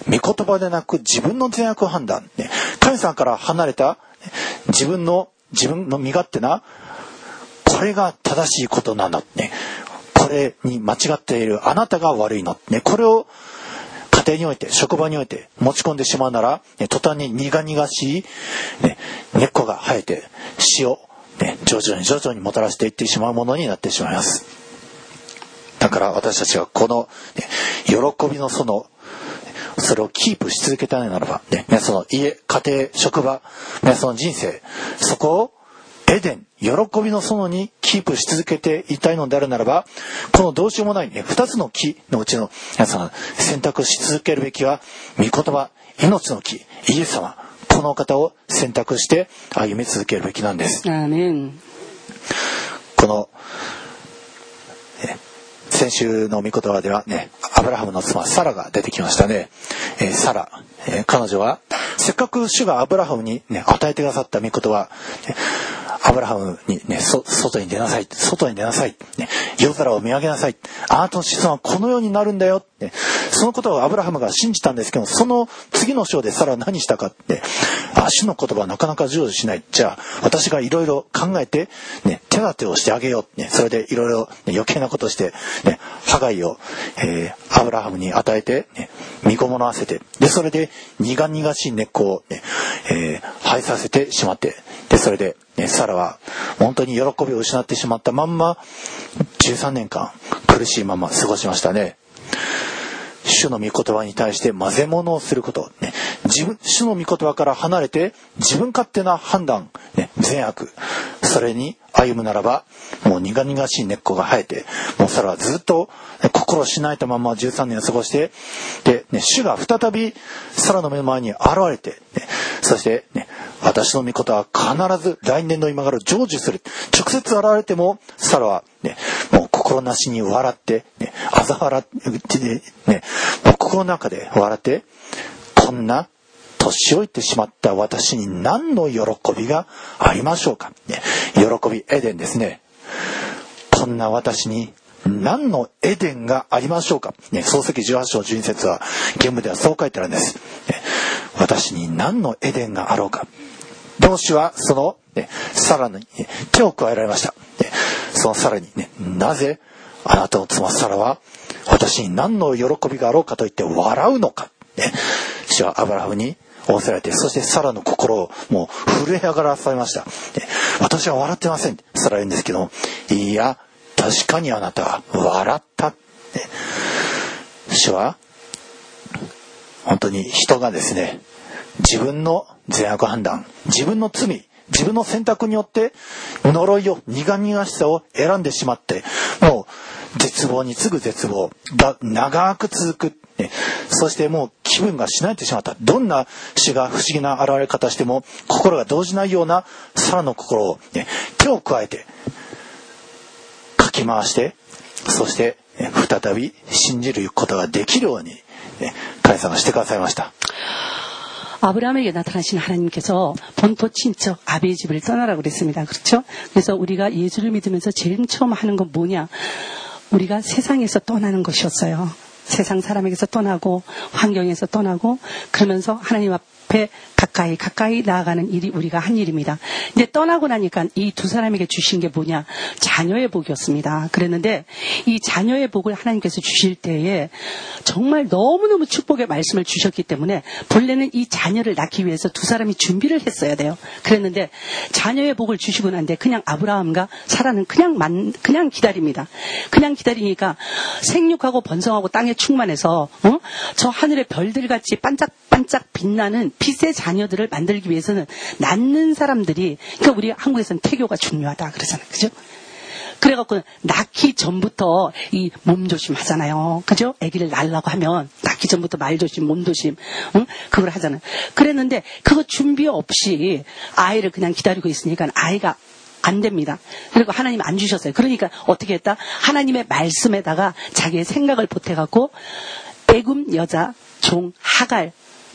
御言葉でなく自分の善悪判断、ね、神様から離れた自分の自分の身勝手なこれが正しいことなの、ね、これに間違っているあなたが悪いの、ね、これを家庭において職場において持ち込んでしまうなら、ね、途端に苦々しい、ね、根っこが生えて死を、ね、徐々に徐々にもたらしていってしまうものになってしまいます。だから私たちはこの、ね、喜びの園、それをキープし続けたいならば、ね、その家、家庭、職場、ね、その人生、そこをエデン、喜びの園にキープし続けていたいのであるならば、このどうしようもないね、二つの木のうちの皆さん選択し続けるべきは、御言葉、命の木、イエス様、この方を選択して歩み続けるべきなんです。 アーメン。 この、ね、先週の御言葉ではね、アブラハムの妻サラが出てきましたね。えー、サラ、えー、彼女はせっかく主がアブラハムに、ね、与えてくださった御言葉、ね、アブラハムにね、そ外に出なさい、外に出なさい、ね、夜空を見上げなさい、あなたの子孫はこのようになるんだよ、ね、そのことをアブラハムが信じたんですけど、その次の章でサラは何したかって、あ、主の言葉はなかなか成就しない、じゃあ私がいろいろ考えて、ね、手立てをしてあげよう、ね、それでいろいろ余計なことして、ね、ハガイを、えー、アブラハムに与えて、ね、身ごもらわせて、でそれで苦々しい根っこを、ねえー、生えさせてしまって、でそれで、ね、サラは本当に喜びを失ってしまったまんまじゅうさんねんかん苦しいまま過ごしましたね。主の御言葉に対して混ぜ物をすること、ね、自分主の御言葉から離れて自分勝手な判断、ね、善悪、それに歩むならば、もう苦々しい根っこが生えて、もうサラはずっと、ね、心をしないたままじゅうさんねんを過ごして、で、ね、主が再びサラの目の前に現れて、ね、そして、ね、私の御言葉は必ず来年の今頃成就する。直接現れてもサラは、ね、もう心なしに笑って、ね、嘲笑って、ね、もう心の中で笑って、こんな年老いてしまった私に何の喜びがありましょうか、ね、喜びエデンですね。こんな私に何のエデンがありましょうか、ね、創世記じゅうはち章じゅうに節は原文ではそう書いてあるんです、ね、私に何のエデンがあろうか。同志はその、ね、サラに、ね、手を加えられました、ね、そのサラに、ね、なぜあなたの妻サラは私に何の喜びがあろうかと言って笑うのか、ね、主はアブラハムに仰せられて、そしてサラの心をもう震え上がらされました、ね、私は笑ってませんってサラ言うんですけど、いや確かにあなたは笑った、ね、主は本当に人がですね、自分の善悪判断、自分の罪、自分の選択によって呪いを、苦々しさを選んでしまって、もう絶望に次ぐ絶望が長く続く、ね、そしてもう気分がしなえてしまった。どんな主が不思議な現れ方しても心が動じないようなサラの心を、ね、手を加えてかき回して、そして、ね、再び信じることができるように、ね、神様がしてくださいました。 아브라함에게 나타나신 하나님께서 본토 친척 아비의 집을 떠나라고 그랬습니다. 그렇죠? 그래서 우리가 예수를 믿으면서 제일 처음 하는 건 뭐냐? 우리가 세상에서 떠나는 것이었어요. 세상 사람에게서 떠나고 환경에서 떠나고 그러면서 하나님 앞에 가까이 가까이 나아가는 일이 우리가 한 일입니다. 근데 떠나고 나니까 이 두 사람에게 주신 게 뭐냐? 자녀의 복이었습니다. 그랬는데 이 자녀의 복을 하나님께서 주실 때에 정말 너무너무 축복의 말씀을 주셨기 때문에 본래는 이 자녀를 낳기 위해서 두 사람이 준비를 했어야 돼요. 그랬는데 자녀의 복을 주시고 난데 그냥 아브라함과 사라는 그냥 만, 그냥 기다립니다. 그냥 기다리니까 생육하고 번성하고 땅에 충만해서 어? 저 하늘의 별들같이 반짝반짝 빛나는 빛의 자녀들을 만들기 위해서는 낳는 사람들이, 그러니까 우리 한국에서는 태교가 중요하다 그러잖아요. 그죠? 그래갖고 낳기 전부터 이 몸조심 하잖아요. 그죠? 아기를 낳으려고 하면 낳기 전부터 말조심, 몸조심, 응? 그걸 하잖아요. 그랬는데 그거 준비 없이 아이를 그냥 기다리고 있으니까 아이가 안 됩니다. 그리고 하나님 안 주셨어요. 그러니까 어떻게 했다? 하나님의 말씀에다가 자기의 생각을 보태갖고 애굽 여자 종 하갈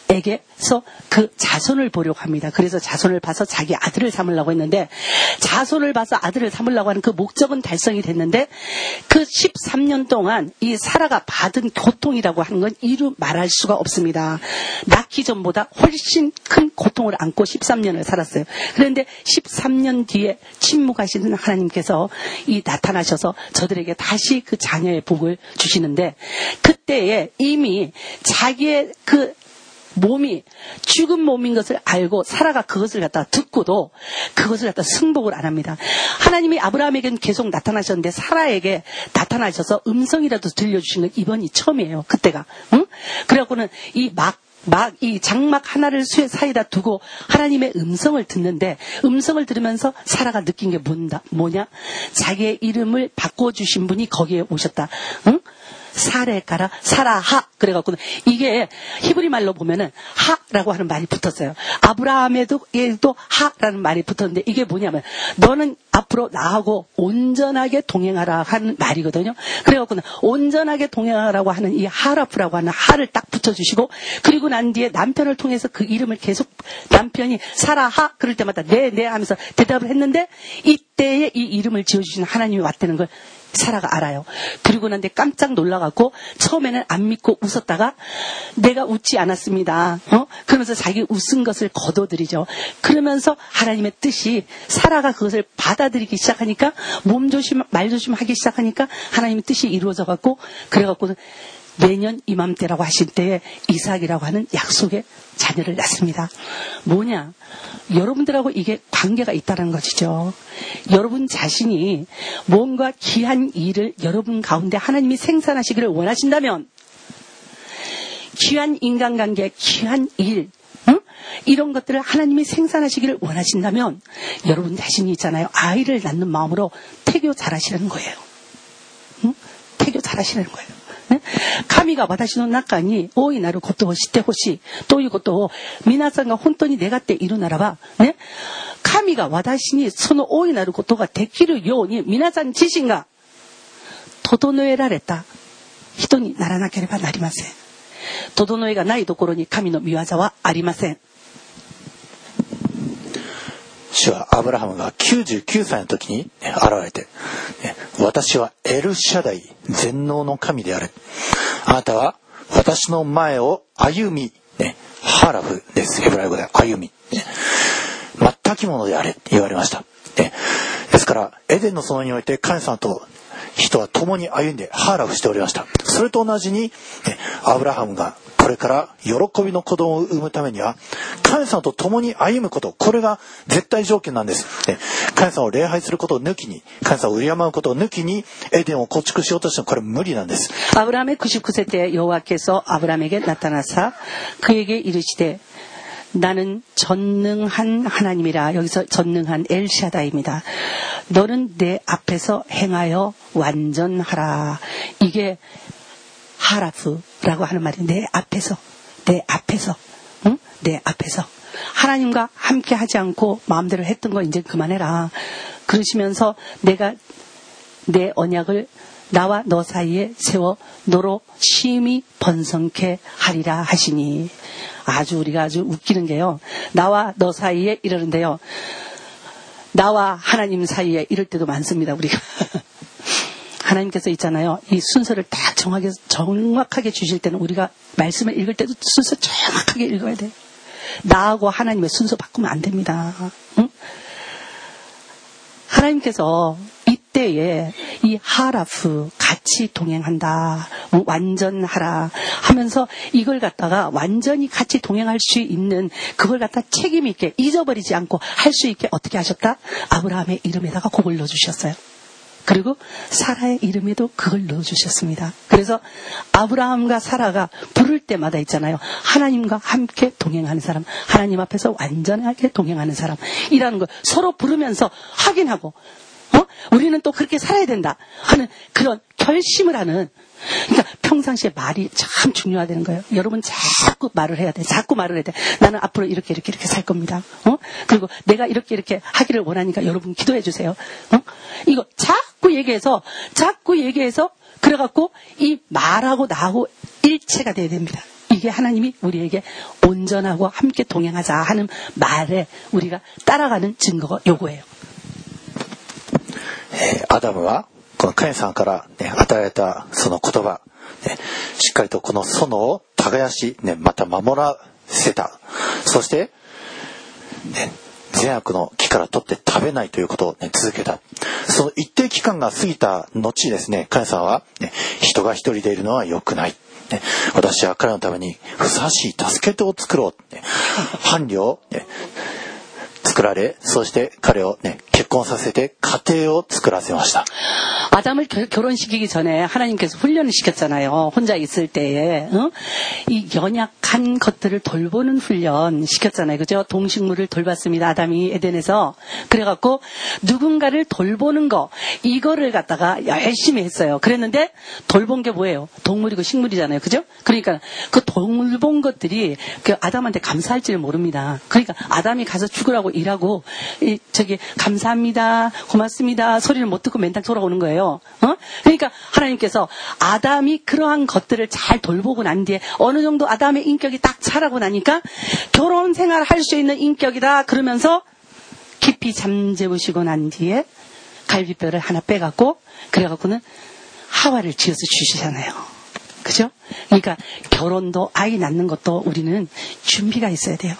에게서 그 자손을 보려고 합니다. 그래서 자손을 봐서 자기 아들을 삼으려고 했는데, 자손을 봐서 아들을 삼으려고 하는 그 목적은 달성이 됐는데, 그 십삼 년 동안 이 사라가 받은 고통이라고 하는 건 이루 말할 수가 없습니다. 낳기 전보다 훨씬 큰 고통을 안고 십삼 년을 살았어요. 그런데 십삼 년 뒤에 침묵하시는 하나님께서 이 나타나셔서 저들에게 다시 그 자녀의 복을 주시는데, 그때에 이미 자기의 그 몸이 죽은 몸인 것을 알고 사라가 그것을 갖다 듣고도 그것을 갖다 승복을 안 합니다. 하나님이 아브라함에게는 계속 나타나셨는데 사라에게 나타나셔서 음성이라도 들려주신 건 이번이 처음이에요. 그때가. 응? 그래갖고는 이 막 막 이 장막 하나를 수의 사이다 두고 하나님의 음성을 듣는데, 음성을 들으면서 사라가 느낀 게 뭔다, 뭐냐? 자기의 이름을 바꿔주신 분이 거기에 오셨다. 응? 사레가라 사라하. 그래갖고 이게 히브리 말로 보면은 하라고 하는 말이 붙었어요. 아브라함에도 얘도 하라는 말이 붙었는데, 이게 뭐냐면 너는 앞으로 나하고 온전하게 동행하라 하는 말이거든요. 그래갖고 온전하게 동행하라고 하는 이 하라프라고 하는 하를 딱 붙여주시고, 그리고 난 뒤에 남편을 통해서 그 이름을 계속 남편이 사라하 그럴 때마다 네 네 하면서 대답을 했는데, 이때에 이 이름을 지어주신 하나님이 왔다는 걸 사라가 알아요. 그리고 난 뒤에 깜짝 놀라갖고 처음에는 안 믿고 웃었다가 내가 웃지 않았습니다. 어? 그러면서 자기 웃은 것을 거둬들이죠. 그러면서 하나님의 뜻이, 사라가 그것을 받아들이기 시작하니까, 몸조심 말조심 하기 시작하니까 하나님의 뜻이 이루어져갖고, 그래갖고 내년 이맘때라고 하실 때에 이삭이라고 하는 약속의 자녀를 낳습니다. 뭐냐? 여러분들하고 이게 관계가 있다는 것이죠. 여러분 자신이 뭔가 귀한 일을 여러분 가운데 하나님이 생산하시기를 원하신다면, 귀한 인간관계, 귀한 일, 응? 이런 것들을 하나님이 생산하시기를 원하신다면, 여러분 자신이 있잖아요. 아이를 낳는 마음으로 태교 잘하시는 거예요. 응? 태교 잘하시는 거예요.ね、神が私の中に大いなることを知ってほしいということを皆さんが本当に願っているならば、ね、神が私にその大いなることができるように皆さん自身が整えられた人にならなければなりません。整えがないところに神の御業はありません。 主はアブラハムがきゅうじゅうきゅうさいの時に現れて、私はエルシャダイ全能の神である。あなたは私の前を歩み、ハラフです。ヘブライ語で歩み。全き者であれと言われました。ですからエデンの園において神様と人は共に歩んでハーラフしておりました。それと同じにアブラハムがこれから喜びの子供を産むためには神様と共に歩むこと、これが絶対条件なんです。神様を礼拝することを抜きに、神様を敬うことを抜きにエデンを構築しようとしてもこれ無理なんです。 아브라함의 구십구 세 때 여호와께서 아브라함에게 나타나사 그에게 이르시되 나는 전능한 하나님이라. 여기서 전능한 엘샤다입니다. 너는 내 앞에서 행하여 완전하라. 이게 하라프라고 하는 말이 내 앞에서, 내 앞에서, 응? 내 앞에서. 하나님과 함께 하지 않고 마음대로 했던 거 이제 그만해라. 그러시면서 내가 내 언약을 나와 너 사이에 세워 너로 심히 번성케 하리라 하시니. 아주 우리가 아주 웃기는 게요. 나와 너 사이에 이러는데요. 나와 하나님 사이에 이럴 때도 많습니다. 우리가. 하나님께서 있잖아요. 이 순서를 딱 정확하게, 정확하게 주실 때는 우리가 말씀을 읽을 때도 순서 정확하게 읽어야 돼요. 나하고 하나님의 순서 바꾸면 안 됩니다. 응? 하나님께서 이때에 이 하라프 같이 동행한다, 완전하라 하면서 이걸 갖다가 완전히 같이 동행할 수 있는 그걸 갖다 책임 있게 잊어버리지 않고 할 수 있게 어떻게 하셨다? 아브라함의 이름에다가 그걸 넣어주셨어요. 그리고 사라의 이름에도 그걸 넣어주셨습니다. 그래서 아브라함과 사라가 부를 때마다 있잖아요. 하나님과 함께 동행하는 사람, 하나님 앞에서 완전하게 동행하는 사람이라는 걸 서로 부르면서 확인하고, 어? 우리는 또 그렇게 살아야 된다 하는 그런 결심을 하는. 그러니까 평상시에 말이 참 중요하다는 거예요. 여러분 자꾸 말을 해야 돼. 자꾸 말을 해야 돼. 나는 앞으로 이렇게 이렇게 이렇게 살 겁니다. 어? 그리고 내가 이렇게 이렇게 하기를 원하니까 여러분 기도해 주세요. 어? 이거 자꾸 얘기해서 자꾸 얘기해서 그래갖고 이 말하고 나하고 일체가 돼야 됩니다. 이 이게 하나님이 우리에게 온전하고 함께 동행하자 하는 말에 우리가 따라가는 증거가 요거예요. えー、アダムはこの神様から、ね、与えられたその言葉、ね、しっかりとこの園を耕し、ね、また守らせた。そして、ね、善悪の木から取って食べないということを、ね、続けた。その一定期間が過ぎた後ですね、神様は、ね、人が一人でいるのは良くない。ね、私は彼のためにふさわしい助け手を作ろう。ね、伴侶を、ね、作られ、そして彼を、ね、結婚させて家庭を作らせました。 아담을 결혼시키기 전에 하나님께서 훈련을 시켰잖아요. 혼자 있을 때에 어? 이 연약한 것들을 돌보는 훈련 시켰잖아요. 그죠? 동식물을 돌봤습니다. 아담이 에덴에서. 그래갖고 누군가를 돌보는 거 이거를 갖다가 열심히 했어요. 그랬는데 돌본 게 뭐예요? 동물이고 식물이잖아요. 그죠? 그러니까 그 돌본 것들이 그 아담한테 감사할지를 모릅니다. 그러니까 아담이 가서 죽으라고 일하고 이 저기 감사합니다, 고맙습니다 소리를 못 듣고 맨날 돌아오는 거예요. 어? 그러니까 하나님께서 아담이 그러한 것들을 잘 돌보고 난 뒤에 어느 정도 아담의 인격이 딱 자라고 나니까 결혼 생활 할 수 있는 인격이다 그러면서 깊이 잠재우시고 난 뒤에 갈비뼈를 하나 빼갖고 그래갖고는 하와를 지어서 주시잖아요. 그죠? 그러니까 결혼도 아이 낳는 것도 우리는 준비가 있어야 돼요.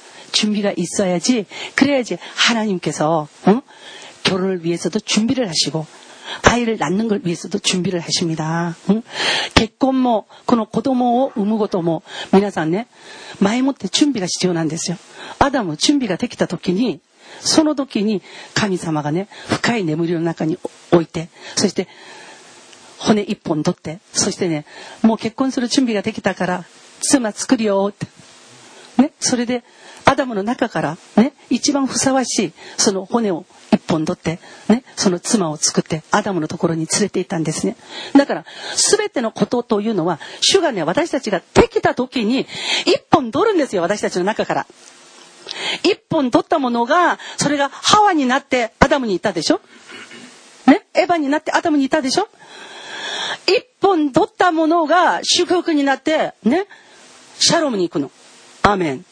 준비가 있어야지 그래야지 하나님께서 어? 결혼을 위해서도 준비를 하시고 아이를 낳는 걸 위해서도 준비를 하십니다. 응? 結婚もこの子供を産むことも皆さんね前もって準備が必要なんですよ。アダム準備ができた時にその時に神様がね深い眠りの中に置いてそして骨一本取ってそしてねもう結婚する準備ができたから妻作るよってねそれでアダムの中からね一番ふさわしいその骨を一本取ってねその妻を作ってアダムのところに連れて行ったんですね。だから全てのことというのは主がね私たちができた時に一本取るんですよ。私たちの中から一本取ったものがそれがハワになってアダムにいたでしょねエヴァになってアダムにいたでしょ一本取ったものが祝福になってねシャロムに行くの。アーメン。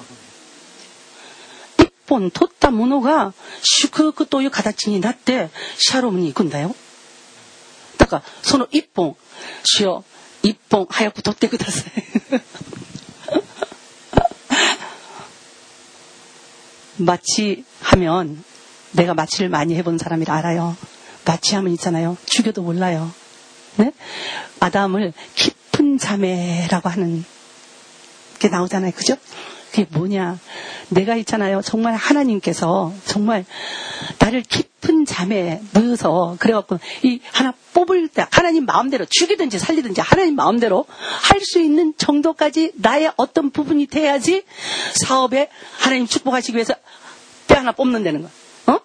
一本取ったものが祝福という形になってシャロムに行くんだよ。だからその一本主よ一本早く取ってください。마취하면 내가 마취를 많이 해본 사람이라 알아요. 마취하면 있잖아요. 죽여도 몰라요. 네? 아담을 깊은 잠에라고 하는 게 나오잖아요. 그죠? 그게 뭐냐? 내가 있잖아요. 정말 하나님께서 정말 나를 깊은 잠에 넣어서 그래갖고 이 하나 뽑을 때 하나님 마음대로 죽이든지 살리든지 하나님 마음대로 할 수 있는 정도까지 나의 어떤 부분이 돼야지 사업에 하나님 축복하시기 위해서 뼈 하나 뽑는다는 거야. 어?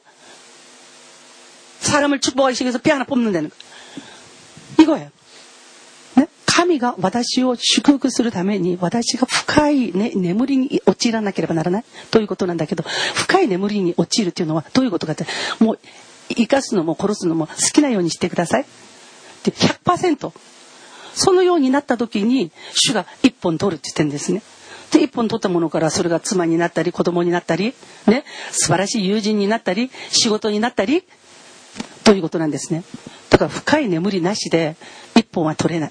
사람을 축복하시기 위해서 뼈 하나 뽑는다는 거야. 이거예요. 네? 神が私を祝福するために私が深い、ね、眠りに陥らなければならないということなんだけど深い眠りに陥るっていうのはどういうことかってもう生かすのも殺すのも好きなようにしてくださいで ひゃくパーセント そのようになった時に主が一本取るって言ってるんですね。で一本取ったものからそれが妻になったり子供になったり、ね、素晴らしい友人になったり仕事になったりということなんですね。だから深い眠りなしで一本は取れない。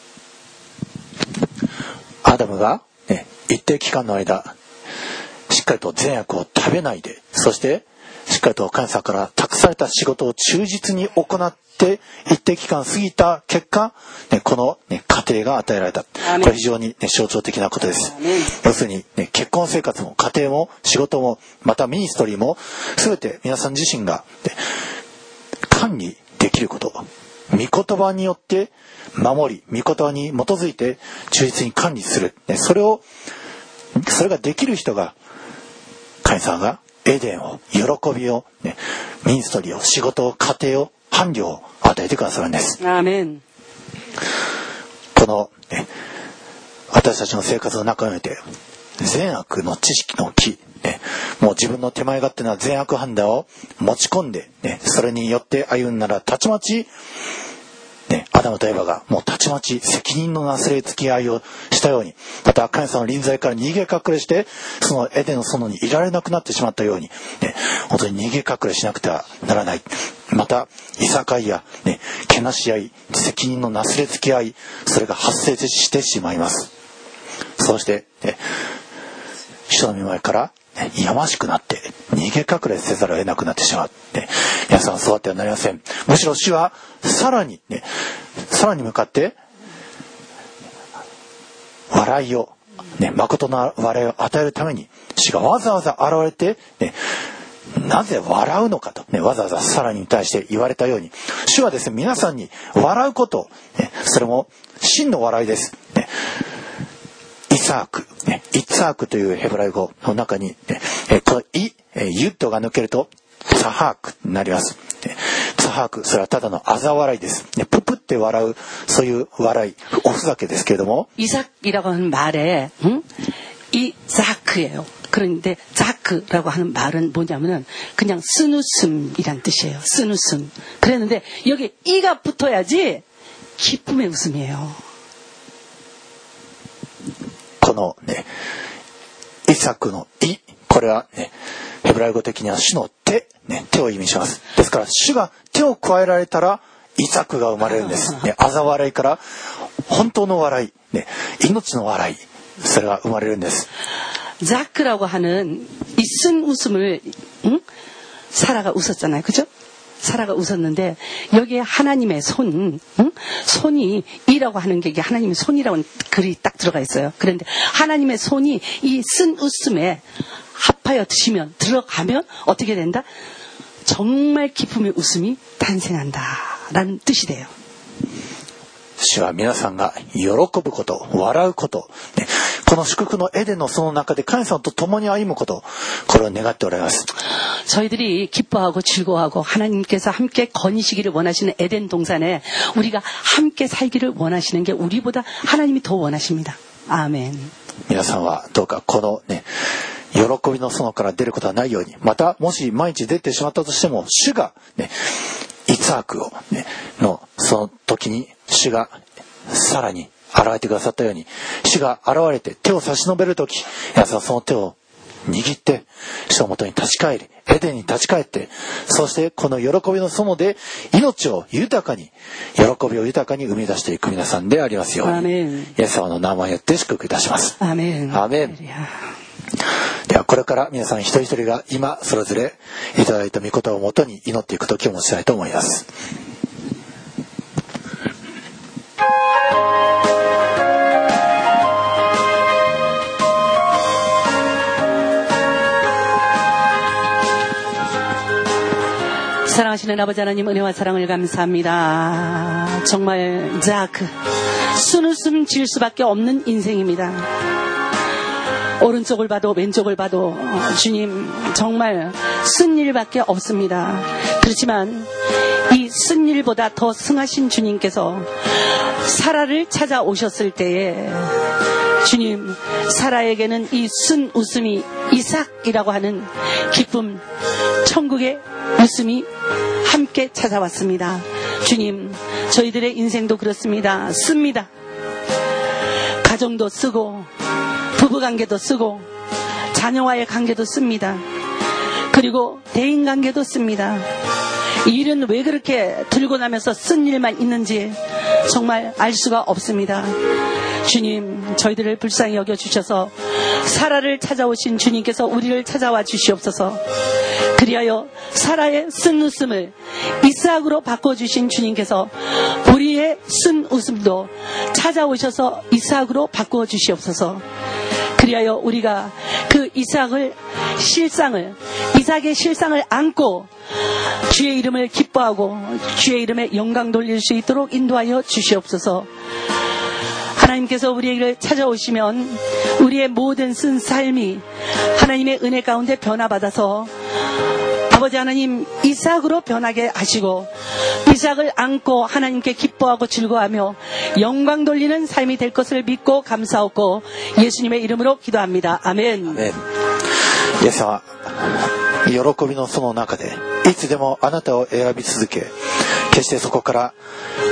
アダムが、ね、一定期間の間しっかりと善悪を食べないでそしてしっかりと神様から託された仕事を忠実に行って一定期間過ぎた結果、ね、この、ね、家庭が与えられた。これ非常に、ね、象徴的なことです。要するに、ね、結婚生活も家庭も仕事もまたミニストリーも全て皆さん自身が、ね、管理できること御言葉によって守り御言葉に基づいて忠実に管理する、ね、それをそれができる人が神様がエデンを喜びを、ね、ミニストリーを仕事を家庭を伴侶を与えてくださるんです。 アーメン。 この、ね、私たちの生活の中において善悪の知識の木、ね、もう自分の手前勝手な善悪判断を持ち込んで、ね、それによって歩んだらたちまちね、アダムとエバがもうたちまち責任のなすれつき合いをしたように、また神様の臨在から逃げ隠れしてそのエデンの園にいられなくなってしまったように、ね、本当に逃げ隠れしなくてはならない。またいさかいや、ね、けなし合い、責任のなすれつき合い、それが発生してしまいます。そうして、ね、人の見前からやましくなって逃げ隠れせざるを得なくなってしまう、ね、皆さんそうやってはなりません。むしろ主はさらに、ね、さらに向かって笑いを、ね、誠の笑いを与えるために主がわざわざ現れて、ね、なぜ笑うのかと、ね、わざわざさらにに対して言われたように、主はですね、皆さんに笑うこと、ね、それも真の笑いです、ね、イサーク、ね、イツァークというヘブライ語の中に、ね、このイ、ユッドが抜けるとツァハークになります。ツァハーク、それはただの嘲笑いです。ププって笑う、そういう笑い、おふざけですけれども。 이삭이라고 하는 말에, 응? 이자크예요. 그런데 자크라고 하는 말은 뭐냐면은 그냥 쓴웃음이란 뜻이에요. 쓴웃음. 그랬는데 여기 이가 붙어야지 기쁨의 웃음이에요. このね、イサクのイ、これはね、ヘブライ語的には主の手、ね、手を意味します。ですから主が手を加えられたらイサクが生まれるんです。ね、嘲笑いから本当の笑い、ね、命の笑い、それが生まれるんです。 자크라고 하는 이 쓴 웃음을, 응? 사라가 웃었잖아요, 그죠? 사라가 웃었는데 여기에 하나님의 손, 응? 손이 이라고 하는 게 하나님의 손이라고 글이 딱 들어가 있어요. 그런데 하나님의 손이 이 쓴 웃음에 합하여 드시면 들어가면 어떻게 된다? 정말 기쁨의 웃음이 탄생한다라는 뜻이 돼요. 主は皆さんが喜ぶこと、笑うこと、ね、この祝福のエデンのその中で神様と共に歩むこと、これを願っておられます。 저희들이 기뻐하고 즐거워하고 하나님께서 함께 거니시기를 원하시는 에덴 동산에 우리가 함께 살기를 원하시는 게 우리보다 하나님이 더 원하십니다. 아멘. 皆さんはどうかこのね、喜びの園から出ることはないように、またもし毎日出てしまったとしても主がね、イツァークを、ね、のその時に主がさらに現れてくださったように、主が現れて手を差し伸べる時、皆さんその手を握って主のもとに立ち返り、エデンに立ち返って、そしてこの喜びの園で命を豊かに、喜びを豊かに生み出していく皆さんでありますように、イエス様の名前によって祝福いたします。 アーメン。 アーメン。ではこれから皆さん一人一人が今それぞれいただいた御言葉をもとに祈っていく時を持ちたいと思います。 사랑하시는 아버지 하나님 은혜와 사랑을 감사합니다. 정말 자크 쓴웃음 지을 수밖에 없는 인생입니다. 오른쪽을 봐도 왼쪽을 봐도 주님 정말 쓴 일밖에 없습니다. 그렇지만 이 쓴 일보다 더 승하신 주님께서 사라를 찾아오셨을 때에 주님 사라에게는 이 쓴 웃음이 이삭이라고 하는 기쁨 천국의 웃음이 함께 찾아왔습니다. 주님 저희들의 인생도 그렇습니다. 씁니다. 가정도 쓰고 부부관계도 쓰고 자녀와의 관계도 씁니다. 그리고 대인관계도 씁니다. 이 일은 왜 그렇게 들고 나면서 쓴 일만 있는지 정말 알 수가 없습니다. 주님 저희들을 불쌍히 여겨주셔서 사라를 찾아오신 주님께서 우리를 찾아와 주시옵소서. 그리하여 사라의 쓴 웃음을 이삭으로 바꿔주신 주님께서 우리의 쓴 웃음도 찾아오셔서 이삭으로 바꾸어 주시옵소서. 그리하여 우리가 그 이삭을 실상을 이삭의 실상을 안고 주의 이름을 기뻐하고 주의 이름에 영광 돌릴 수 있도록 인도하여 주시옵소서. 하나님께서 우리를 찾아오시면 우리의 모든 쓴 삶이 하나님의 은혜 가운데 변화받아서 아버지 하나님 이삭으로 변하게 하시고 이삭을 안고 하나님께 기뻐하고 즐거워하며 영광 돌리는 삶이 될 것을 믿고 감사하고 예수님의 이름으로 기도합니다. 아멘. 아멘. イエス様、喜びのその中でいつでもあなたを選び続け、決してそこから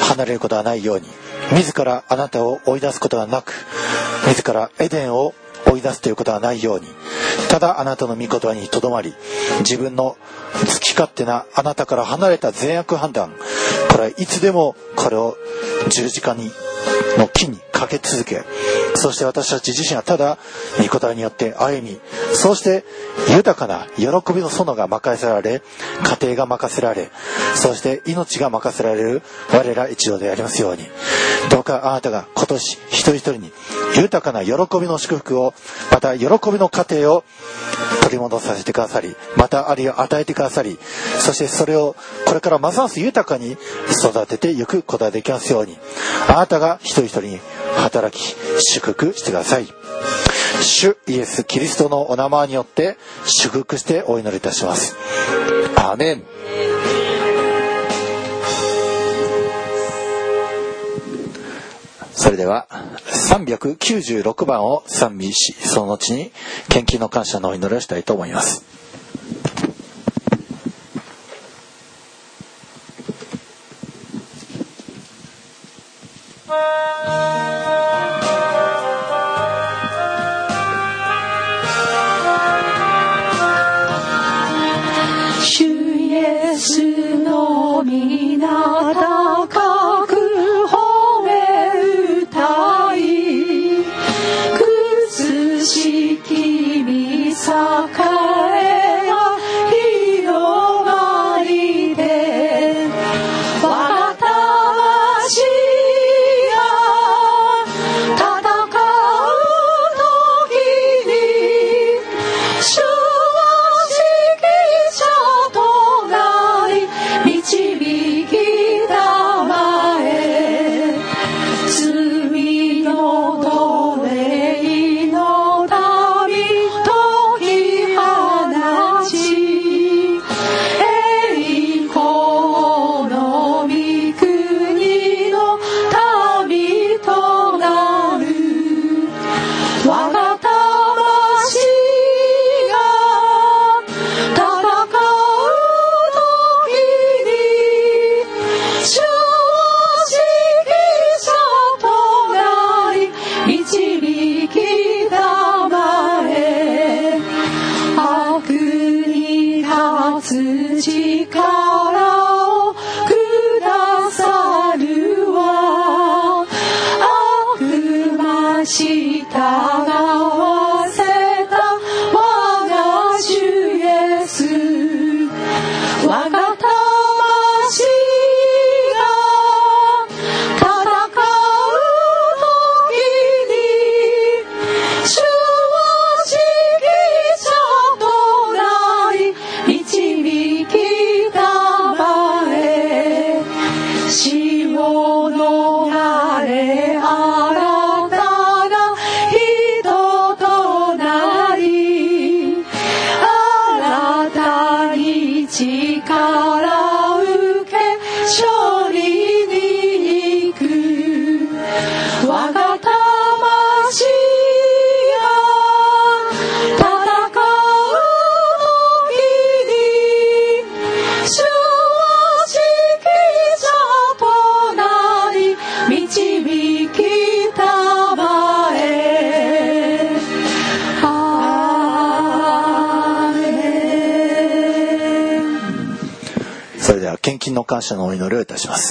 離れることはないように、自らあなたを追い出すことはなく、自らエデンを追い出すということはないように、ただあなたの御言葉にとどまり、自分の好き勝手なあなたから離れた善悪判断、これはいつでもこれを十字架にの木にかけ続け、そして私たち自身はただ御言葉によって歩み、そうして豊かな喜びの園が任せられ、家庭が任せられ、そして命が任せられる我ら一同でありますように。どうかあなたが今年一人一人に豊かな喜びの祝福を、また喜びの家庭を取り戻させてくださり、またあるいは与えてくださり、そしてそれをこれからますます豊かに育てていくことができますように、あなたが一人一人に働き祝福してください。主イエスキリストのお名前によって祝福してお祈りいたします。アーメン。それではさんびゃくきゅうじゅうろくばんを賛美し、その後に献金の感謝のお祈りをしたいと思います。 主イエスの皆高く褒め歌い、苦しき見栄えが広がりで、我が魂が戦う時に、主は指揮者となり導きたまえ、罪の奴隷の旅解き放ち、栄光の御国の旅となる。我が魂が戦う時に、主は指揮者となり導きたまえ、悪に勝つ力をくださるわ。悪魔従わせた我が主イエス、我が魂が戦う時に、主は指揮者となり導きたまえ、死を逃れ新たな人となり、新たに力受け勝利に行く。我が魂が戦う時に、主は指揮者となり導きたまえ。アーメン。 それでは献金の感謝のお祈りをいたします。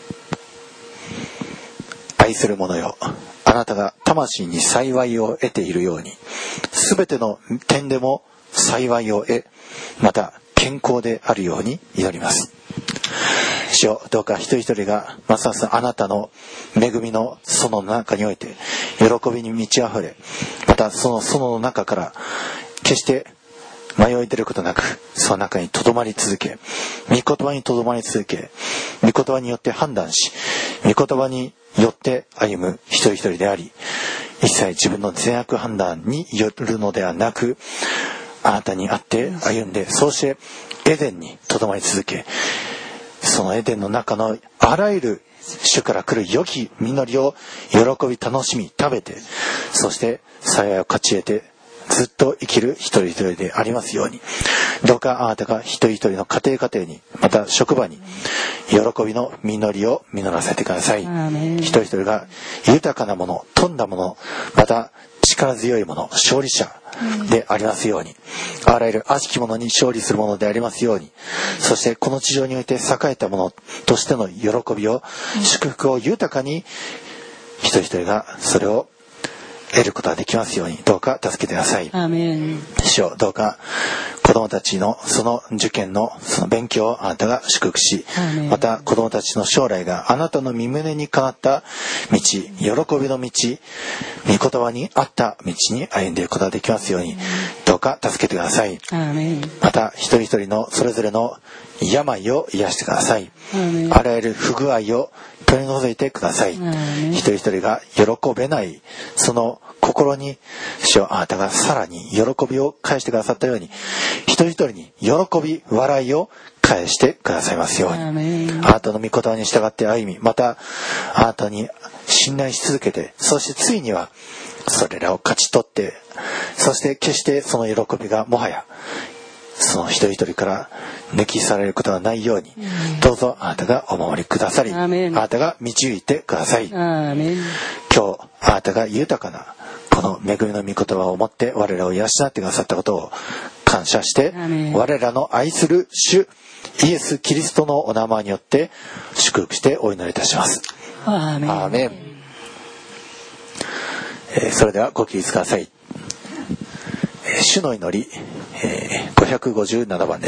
愛する者よ、あなたが魂に幸いを得ているように、すべての点でも幸いを得、また健康であるように祈ります。主よ、どうか一人一人がますますあなたの恵みの園の中において喜びに満ち溢れ、またその園の中から決して迷い出ることなく、その中にとどまり続け、御言葉にとどまり続け、御言葉によって判断し、御言葉によって歩む一人一人であり、一切自分の善悪判断によるのではなく、あなたにあって歩んで、そうしてエデンにとどまり続け、そのエデンの中のあらゆる主から来る良き実りを喜び楽しみ食べて、そして幸いを勝ち得てずっと生きる一人一人でありますように。どうかあなたが一人一人の家庭家庭に、また職場に喜びの実りを実らせてください。一人一人が豊かなもの、富んだもの、また力強いもの、勝利者でありますように、あらゆる悪しき者に勝利するものでありますように、そしてこの地上において栄えたものとしての喜びを、祝福を豊かに一人一人がそれを得ることができますように、どうか助けてください。 アーメン。 主よ、どうか子供たちのその受験のその勉強をあなたが祝福し、また子供たちの将来があなたの御胸にかなった道、喜びの道、御言葉にあった道に歩んでいくことができますように、どうか助けてください。 アーメン。 また一人一人のそれぞれの病を癒してください。あらゆる不具合を取り除いてください。一人一人が喜べないその心に、主よ、あなたがさらに喜びを返してくださったように、一人一人に喜び笑いを返してくださいますように、あなたの御言葉に従って歩み、またあなたに信頼し続けて、そしてついにはそれらを勝ち取って、そして決してその喜びがもはやその一人一人から抜き去られることがないように、どうぞあなたがお守りくださり、あなたが導いてください。今日あなたが豊かなこの恵みの御言葉を持って我らを養ってくださったことを感謝して、我らの愛する主イエス・キリストのお名前によって祝福してお祈りいたします。 アーメン。 アーメン。えー、それではご起立ください。えー、主の祈り、えー、ごひゃくごじゅうななばんです。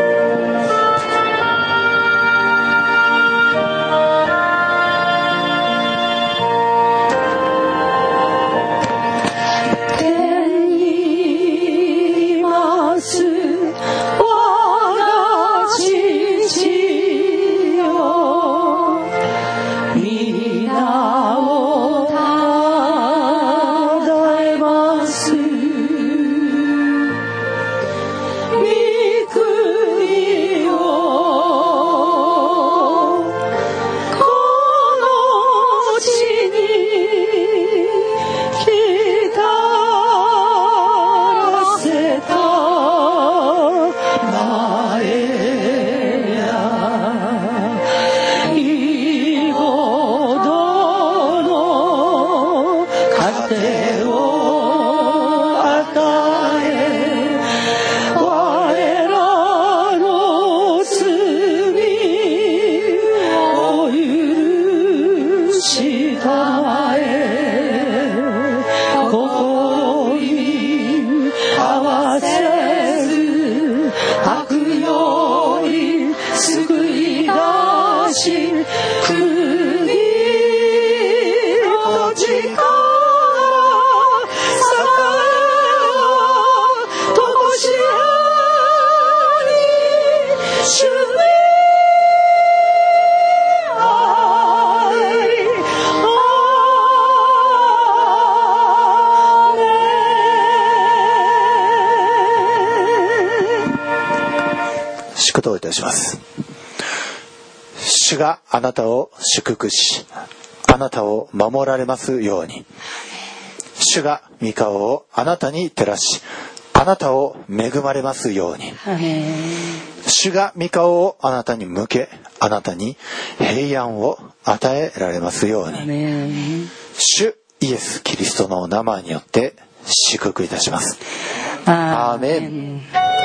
主があなたを祝福し、あなたを守られますように。主が御顔をあなたに照らし、あなたを恵まれますように。主が御顔をあなたに向け、あなたに平安を与えられますように。主イエス・キリストのお名前によって祝福いたします。アーメン。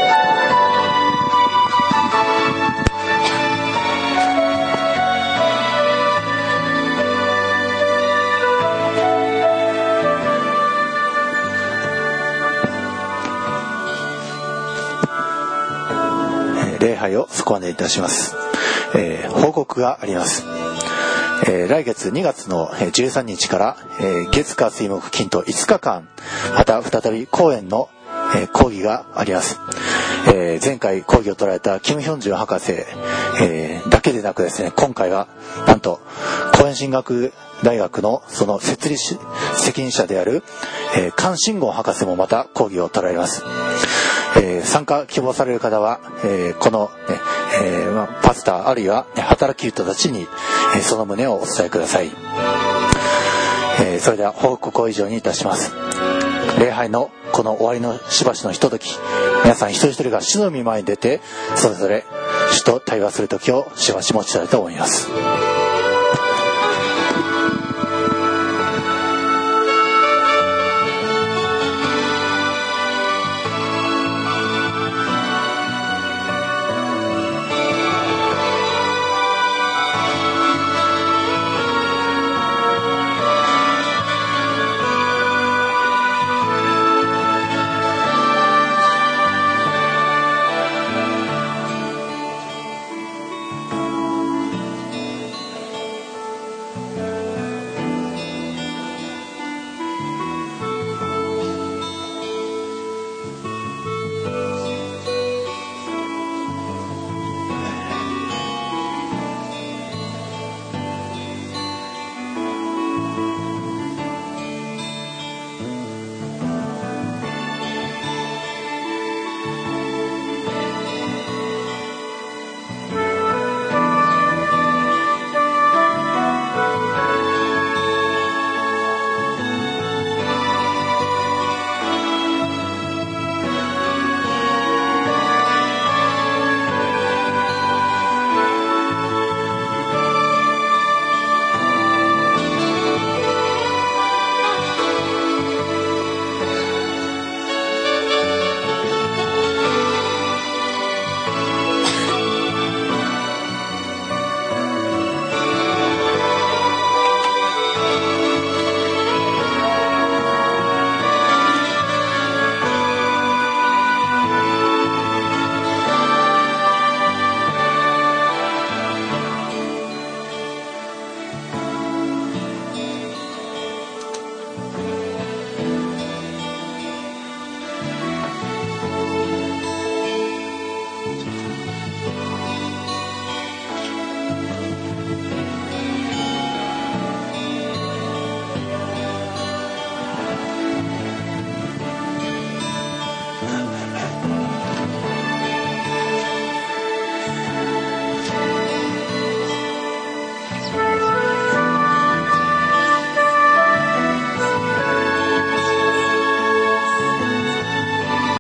礼拝をそこまでいたします。えー、報告があります。えー、来月にがつのじゅうさんにちから、えー、月火水木金といつかかん、また再び講演の、えー、講義があります。えー、前回講義を取られたキム・ヒョンジュン博士、えー、だけでなくですね、今回はなんと公園進学大学のその設立責任者である、えー、菅信吾博士もまた講義を取られます。えー、参加希望される方は、えー、この、ねえーまあ、パスターあるいは、ね、働き人たちに、えー、その旨をお伝えください。えー、それでは報告を以上にいたします。礼拝のこの終わりのしばしのひととき、皆さん一人一人が主の御前に出て、それぞれ主と対話する時をしばし持ちたいと思います。